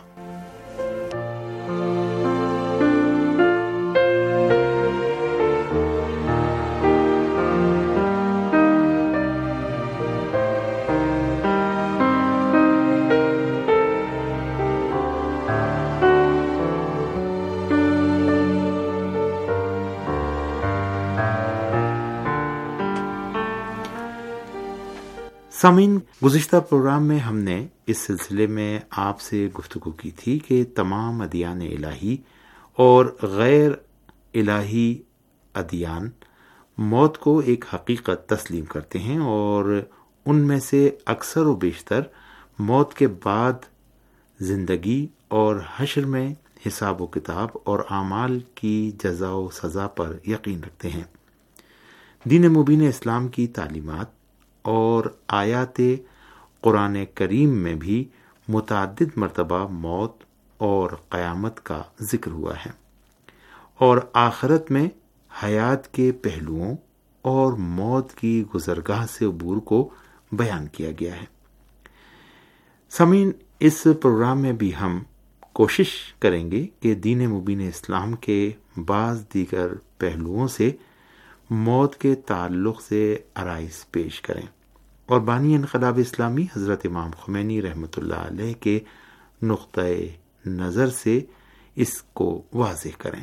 سامعین، گزشتہ پروگرام میں ہم نے اس سلسلے میں آپ سے گفتگو کی تھی کہ تمام ادیان الہی اور غیر الہی ادیان موت کو ایک حقیقت تسلیم کرتے ہیں، اور ان میں سے اکثر و بیشتر موت کے بعد زندگی اور حشر میں حساب و کتاب اور اعمال کی جزا و سزا پر یقین رکھتے ہیں۔ دین مبین اسلام کی تعلیمات اور آیات قرآن کریم میں بھی متعدد مرتبہ موت اور قیامت کا ذکر ہوا ہے، اور آخرت میں حیات کے پہلوؤں اور موت کی گزرگاہ سے عبور کو بیان کیا گیا ہے۔ سامعین، اس پروگرام میں بھی ہم کوشش کریں گے کہ دین مبین اسلام کے بعض دیگر پہلوؤں سے موت کے تعلق سے آرائز پیش کریں، اور بانی انقلاب اسلامی حضرت امام خمینی رحمۃ اللہ علیہ کے نقطۂ نظر سے اس کو واضح کریں۔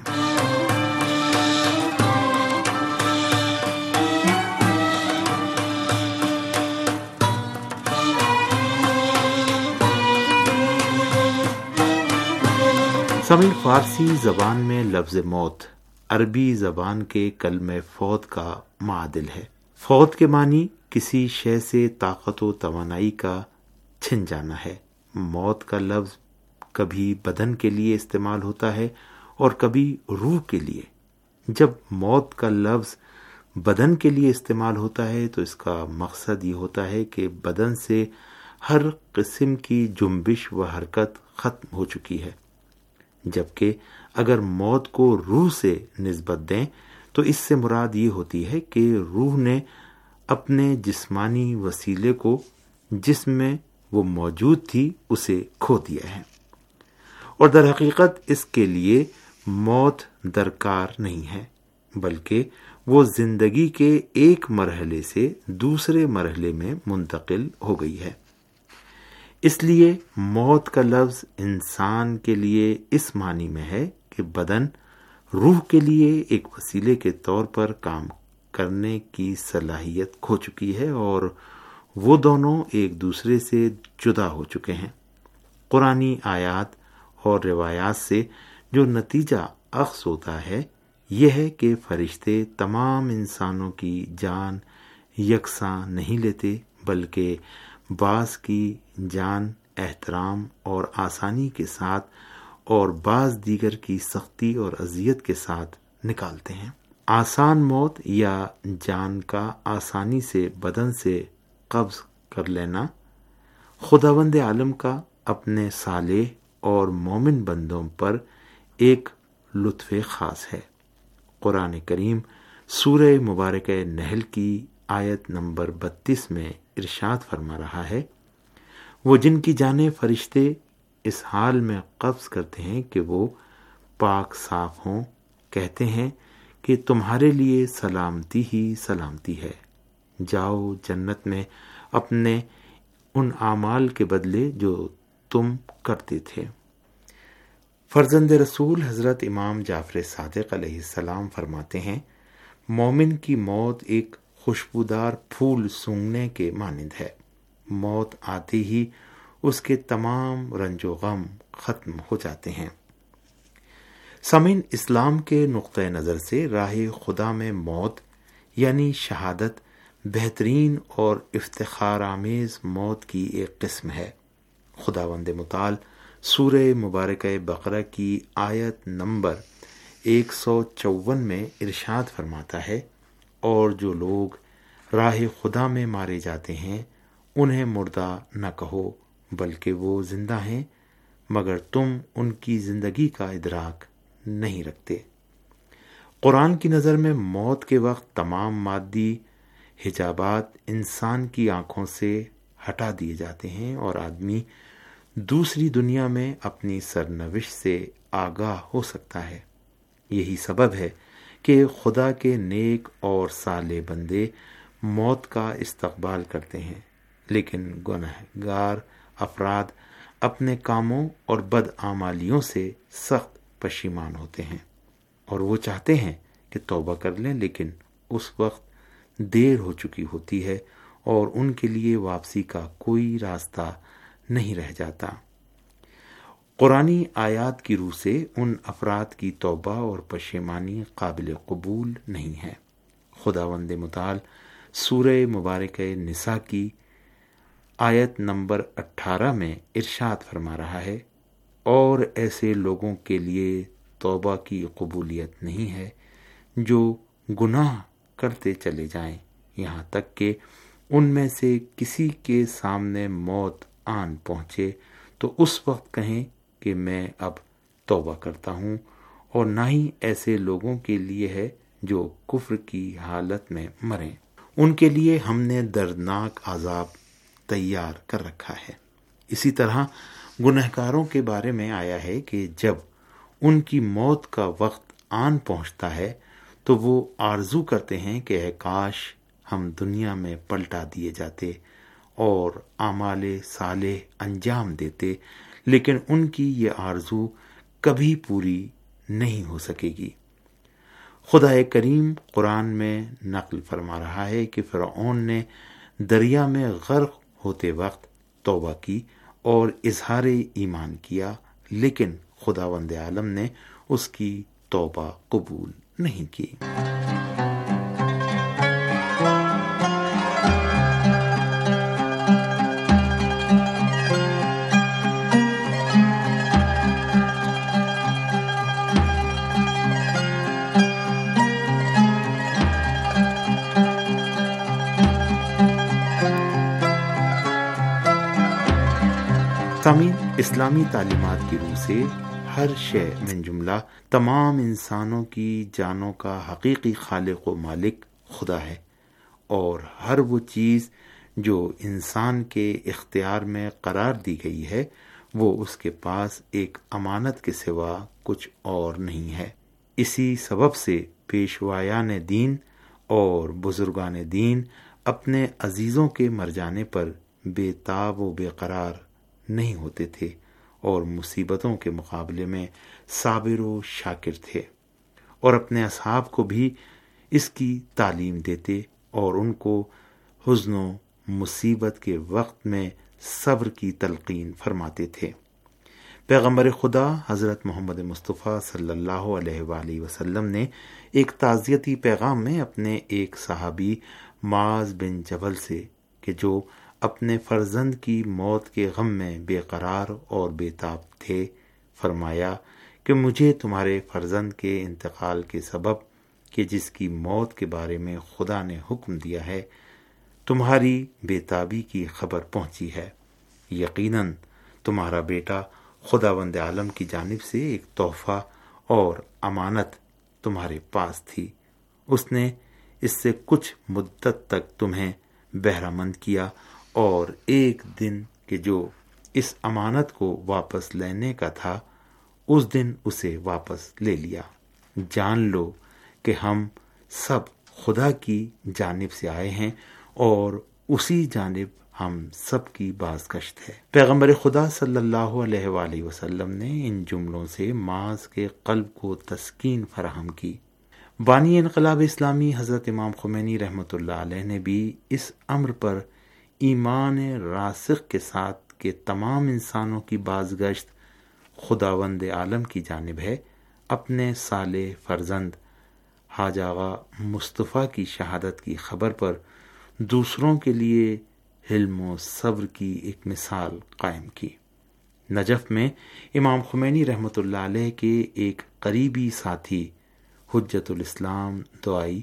سامعین، فارسی زبان میں لفظ موت عربی زبان کے کلمہ فوت کا معادل ہے۔ فوت کے معنی کسی شے سے طاقت و توانائی کا چھن جانا ہے۔ موت کا لفظ کبھی بدن کے لیے استعمال ہوتا ہے اور کبھی روح کے لیے۔ جب موت کا لفظ بدن کے لیے استعمال ہوتا ہے تو اس کا مقصد یہ ہوتا ہے کہ بدن سے ہر قسم کی جنبش و حرکت ختم ہو چکی ہے، جبکہ اگر موت کو روح سے نسبت دیں تو اس سے مراد یہ ہوتی ہے کہ روح نے اپنے جسمانی وسیلے کو جس میں وہ موجود تھی اسے کھو دیا ہے، اور در حقیقت اس کے لیے موت درکار نہیں ہے، بلکہ وہ زندگی کے ایک مرحلے سے دوسرے مرحلے میں منتقل ہو گئی ہے۔ اس لیے موت کا لفظ انسان کے لیے اس معنی میں ہے کہ بدن روح کے لیے ایک وسیلے کے طور پر کام کرنے کی صلاحیت کھو چکی ہے، اور وہ دونوں ایک دوسرے سے جدا ہو چکے ہیں۔ قرآنی آیات اور روایات سے جو نتیجہ اخذ ہوتا ہے یہ ہے کہ فرشتے تمام انسانوں کی جان یکساں نہیں لیتے، بلکہ بعض کی جان احترام اور آسانی کے ساتھ اور بعض دیگر کی سختی اور اذیت کے ساتھ نکالتے ہیں۔ آسان موت یا جان کا آسانی سے بدن سے قبض کر لینا خداوند عالم کا اپنے صالح اور مومن بندوں پر ایک لطف خاص ہے۔ قرآن کریم سورہ مبارکہ نحل کی آیت نمبر 32 میں ارشاد فرما رہا ہے، وہ جن کی جانیں فرشتے اس حال میں قبض کرتے ہیں کہ وہ پاک صاف ہوں، کہتے ہیں کہ تمہارے لیے سلامتی ہی سلامتی ہے، جاؤ جنت میں اپنے ان اعمال کے بدلے جو تم کرتے تھے۔ فرزند رسول حضرت امام جعفر صادق علیہ السلام فرماتے ہیں، مومن کی موت ایک خوشبودار پھول سونگھنے کے مانند ہے، موت آتے ہی اس کے تمام رنج و غم ختم ہو جاتے ہیں۔ سامعین، اسلام کے نقطۂ نظر سے راہ خدا میں موت یعنی شہادت بہترین اور افتخار آمیز موت کی ایک قسم ہے۔ خداوند متعال سورہ مبارکہ بقرہ کی آیت نمبر 154 میں ارشاد فرماتا ہے، اور جو لوگ راہ خدا میں مارے جاتے ہیں انہیں مردہ نہ کہو بلکہ وہ زندہ ہیں، مگر تم ان کی زندگی کا ادراک نہیں رکھتے۔ قرآن کی نظر میں موت کے وقت تمام مادی حجابات انسان کی آنکھوں سے ہٹا دیے جاتے ہیں اور آدمی دوسری دنیا میں اپنی سرنوشت سے آگاہ ہو سکتا ہے۔ یہی سبب ہے کہ خدا کے نیک اور صالح بندے موت کا استقبال کرتے ہیں، لیکن گنہگار افراد اپنے کاموں اور بدعمالیوں سے سخت پشیمان ہوتے ہیں، اور وہ چاہتے ہیں کہ توبہ کر لیں، لیکن اس وقت دیر ہو چکی ہوتی ہے اور ان کے لیے واپسی کا کوئی راستہ نہیں رہ جاتا۔ قرآنی آیات کی روح سے ان افراد کی توبہ اور پشیمانی قابل قبول نہیں ہے۔ خداوند متعال سورہ مبارکہ نساء کی آیت نمبر 18 میں ارشاد فرما رہا ہے، اور ایسے لوگوں کے لیے توبہ کی قبولیت نہیں ہے جو گناہ کرتے چلے جائیں یہاں تک کہ ان میں سے کسی کے سامنے موت آن پہنچے تو اس وقت کہیں کہ میں اب توبہ کرتا ہوں، اور نہ ہی ایسے لوگوں کے لیے ہے جو کفر کی حالت میں مریں، ان کے لیے ہم نے دردناک عذاب تیار کر رکھا ہے۔ اسی طرح گنہگاروں کے بارے میں آیا ہے کہ جب ان کی موت کا وقت آن پہنچتا ہے تو وہ آرزو کرتے ہیں کہ اے کاش ہم دنیا میں پلٹا دیے جاتے اور اعمال صالح انجام دیتے، لیکن ان کی یہ آرزو کبھی پوری نہیں ہو سکے گی۔ خدا کریم قرآن میں نقل فرما رہا ہے کہ فرعون نے دریا میں غرق ہوتے وقت توبہ کی اور اظہار ایمان کیا، لیکن خداوند عالم نے اس کی توبہ قبول نہیں کی۔ سامعین، اسلامی تعلیمات کی روح سے ہر شے من جملہ تمام انسانوں کی جانوں کا حقیقی خالق و مالک خدا ہے، اور ہر وہ چیز جو انسان کے اختیار میں قرار دی گئی ہے وہ اس کے پاس ایک امانت کے سوا کچھ اور نہیں ہے۔ اسی سبب سے پیشوایان دین اور بزرگان دین اپنے عزیزوں کے مر جانے پر بے تاب و بے قرار نہیں ہوتے تھے اور مصیبتوں کے مقابلے میں صابر و شاکر تھے، اور اپنے اصحاب کو بھی اس کی تعلیم دیتے اور ان کو حزن و مصیبت کے وقت میں صبر کی تلقین فرماتے تھے۔ پیغمبر خدا حضرت محمد مصطفیٰ صلی اللہ علیہ وآلہ وسلم نے ایک تعزیتی پیغام میں اپنے ایک صحابی معاذ بن جبل سے کہ جو اپنے فرزند کی موت کے غم میں بے قرار اور بے تاب تھے فرمایا کہ مجھے تمہارے فرزند کے انتقال کے سبب کہ جس کی موت کے بارے میں خدا نے حکم دیا ہے تمہاری بے تابی کی خبر پہنچی ہے۔ یقیناً تمہارا بیٹا خداوند عالم کی جانب سے ایک تحفہ اور امانت تمہارے پاس تھی، اس نے اس سے کچھ مدت تک تمہیں بہرہ مند کیا، اور ایک دن کہ جو اس امانت کو واپس لینے کا تھا اس دن اسے واپس لے لیا۔ جان لو کہ ہم سب خدا کی جانب سے آئے ہیں اور اسی جانب ہم سب کی بازگشت ہے۔ پیغمبر خدا صلی اللہ علیہ وآلہ وسلم نے ان جملوں سے معاذ کے قلب کو تسکین فراہم کی۔ بانی انقلاب اسلامی حضرت امام خمینی رحمۃ اللہ علیہ نے بھی اس امر پر ایمان راسخ کے ساتھ کہ تمام انسانوں کی بازگشت خداوند عالم کی جانب ہے، اپنے صالح فرزند حاج آغا مصطفیٰ کی شہادت کی خبر پر دوسروں کے لیے حلم و صبر کی ایک مثال قائم کی۔ نجف میں امام خمینی رحمۃ اللہ علیہ کے ایک قریبی ساتھی حجت الاسلام دعائی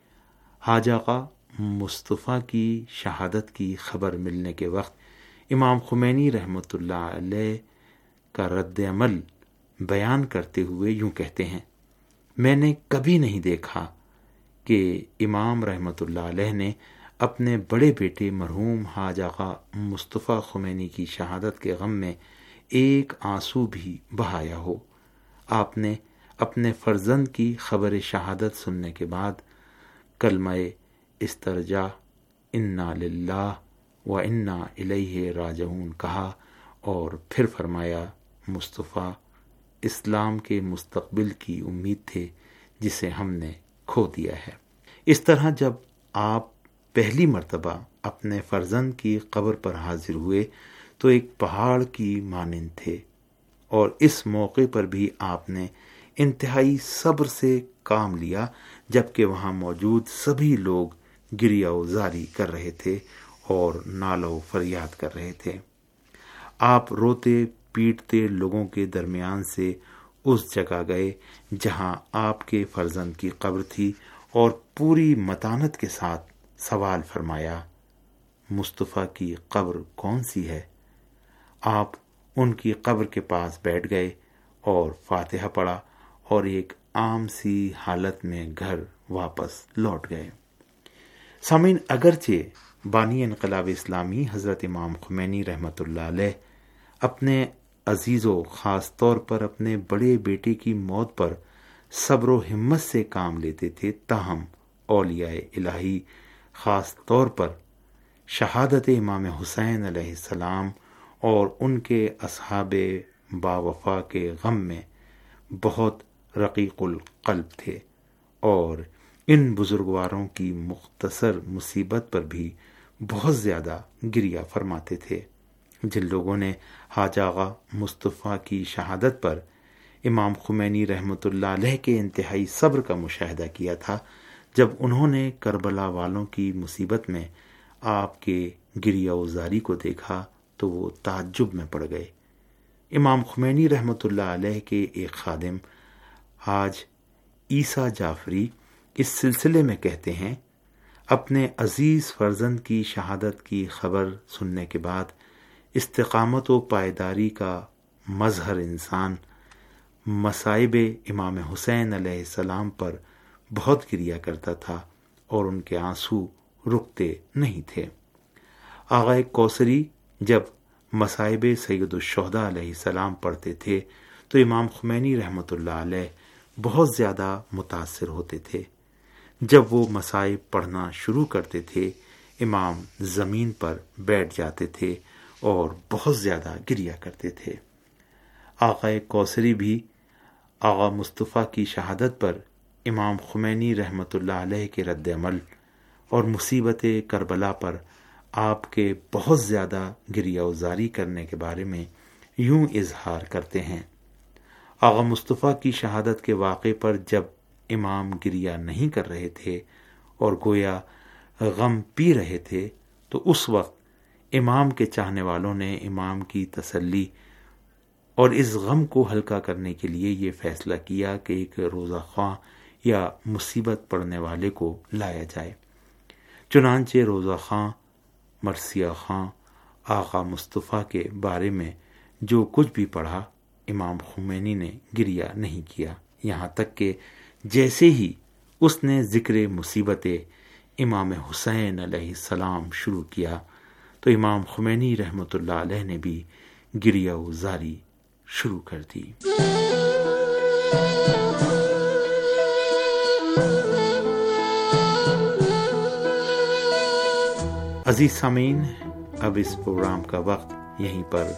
حاج آغا مصطفیٰ کی شہادت کی خبر ملنے کے وقت امام خمینی رحمۃ اللہ علیہ کا رد عمل بیان کرتے ہوئے یوں کہتے ہیں: میں نے کبھی نہیں دیکھا کہ امام رحمۃ اللہ علیہ نے اپنے بڑے بیٹے مرحوم حاج آغا مصطفیٰ خمینی کی شہادت کے غم میں ایک آنسو بھی بہایا ہو۔ آپ نے اپنے فرزند کی خبر شہادت سننے کے بعد کلمہ استرجاع انا للہ و انا الیہ راجعون کہا اور پھر فرمایا: مصطفیٰ اسلام کے مستقبل کی امید تھے جسے ہم نے کھو دیا ہے۔ اس طرح جب آپ پہلی مرتبہ اپنے فرزند کی قبر پر حاضر ہوئے تو ایک پہاڑ کی مانند تھے، اور اس موقع پر بھی آپ نے انتہائی صبر سے کام لیا، جبکہ وہاں موجود سبھی لوگ گریہ و زاری کر رہے تھے اور نالہ و فریاد کر رہے تھے۔ آپ روتے پیٹتے لوگوں کے درمیان سے اس جگہ گئے جہاں آپ کے فرزند کی قبر تھی اور پوری متانت کے ساتھ سوال فرمایا: مصطفیٰ کی قبر کون سی ہے؟ آپ ان کی قبر کے پاس بیٹھ گئے اور فاتحہ پڑھا اور ایک عام سی حالت میں گھر واپس لوٹ گئے۔ سامعین، اگرچہ بانی انقلاب اسلامی حضرت امام خمینی رحمۃ اللہ علیہ اپنے عزیزوں، خاص طور پر اپنے بڑے بیٹے کی موت پر صبر و ہمت سے کام لیتے تھے، تاہم اولیاء الہی، خاص طور پر شہادت امام حسین علیہ السلام اور ان کے اصحاب باوفا کے غم میں بہت رقیق القلب تھے، اور ان بزرگواروں کی مختصر مصیبت پر بھی بہت زیادہ گریہ فرماتے تھے۔ جن لوگوں نے حاج آغا مصطفیٰ کی شہادت پر امام خمینی رحمۃ اللہ علیہ کے انتہائی صبر کا مشاہدہ کیا تھا، جب انہوں نے کربلا والوں کی مصیبت میں آپ کے گریہ و زاری کو دیکھا تو وہ تعجب میں پڑ گئے۔ امام خمینی رحمۃ اللہ علیہ کے ایک خادم حاج عیسیٰ جعفری اس سلسلے میں کہتے ہیں: اپنے عزیز فرزند کی شہادت کی خبر سننے کے بعد استقامت و پائیداری کا مظہر انسان مصائب امام حسین علیہ السلام پر بہت گریہ کرتا تھا، اور ان کے آنسو رکتے نہیں تھے۔ آغا کوثری جب مصائب سید الشہداء علیہ السلام پڑھتے تھے تو امام خمینی رحمۃ اللہ علیہ بہت زیادہ متاثر ہوتے تھے۔ جب وہ مصائب پڑھنا شروع کرتے تھے امام زمین پر بیٹھ جاتے تھے اور بہت زیادہ گریا کرتے تھے۔ آقا کوثری بھی آغا مصطفیٰ کی شہادت پر امام خمینی رحمۃ اللہ علیہ کے رد عمل اور مصیبت کربلا پر آپ کے بہت زیادہ گریہ وزاری کرنے کے بارے میں یوں اظہار کرتے ہیں۔ آغا مصطفیٰ کی شہادت کے واقعے پر جب امام گریہ نہیں کر رہے تھے اور گویا غم پی رہے تھے تو اس وقت امام کے چاہنے والوں نے امام کی تسلی اور اس غم کو ہلکا کرنے کے لیے یہ فیصلہ کیا کہ ایک روزہ خواں یا مصیبت پڑنے والے کو لایا جائے۔ چنانچہ روزہ خواں مرثیہ خواں آقا مصطفیٰ کے بارے میں جو کچھ بھی پڑھا امام خمینی نے گریہ نہیں کیا، یہاں تک کہ جیسے ہی اس نے ذکر مصیبت امام حسین علیہ السلام شروع کیا تو امام خمینی رحمۃ اللہ علیہ نے بھی گریہ وزاری شروع کر دی۔ عزیز سامعین، اب اس پروگرام کا وقت یہیں پر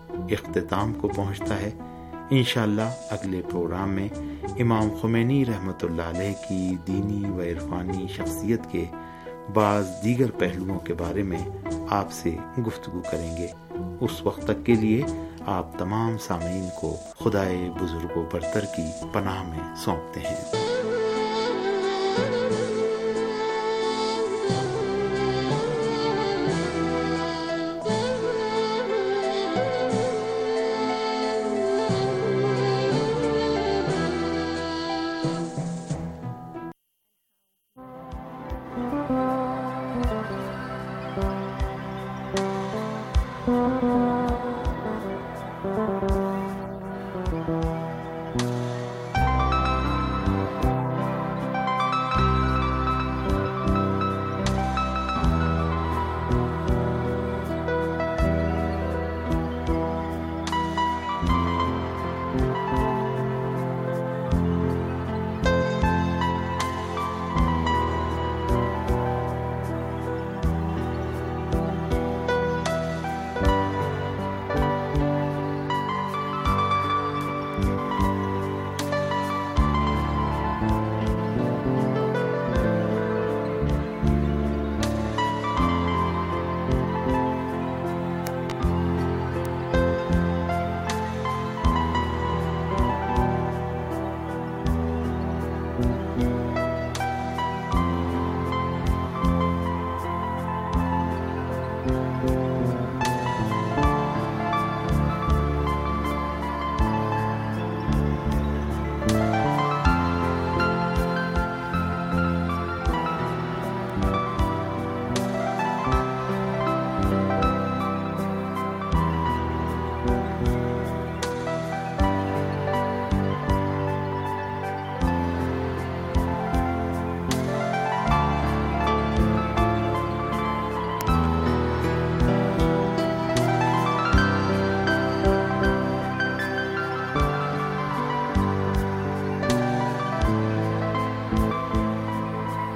اختتام کو پہنچتا ہے۔ انشاءاللہ اگلے پروگرام میں امام خمینی رحمۃ اللہ علیہ کی دینی و عرفانی شخصیت کے بعض دیگر پہلوؤں کے بارے میں آپ سے گفتگو کریں گے۔ اس وقت تک کے لیے آپ تمام سامعین کو خدائے بزرگ و برتر کی پناہ میں سونپتے ہیں۔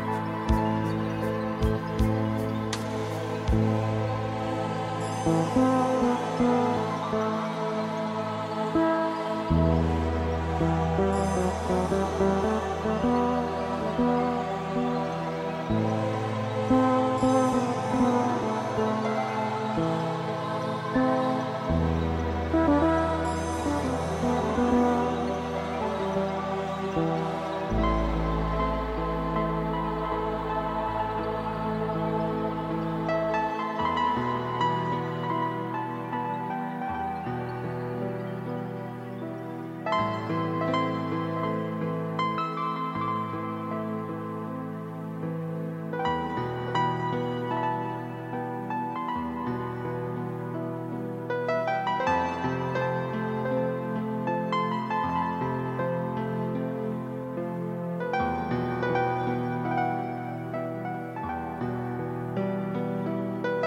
you.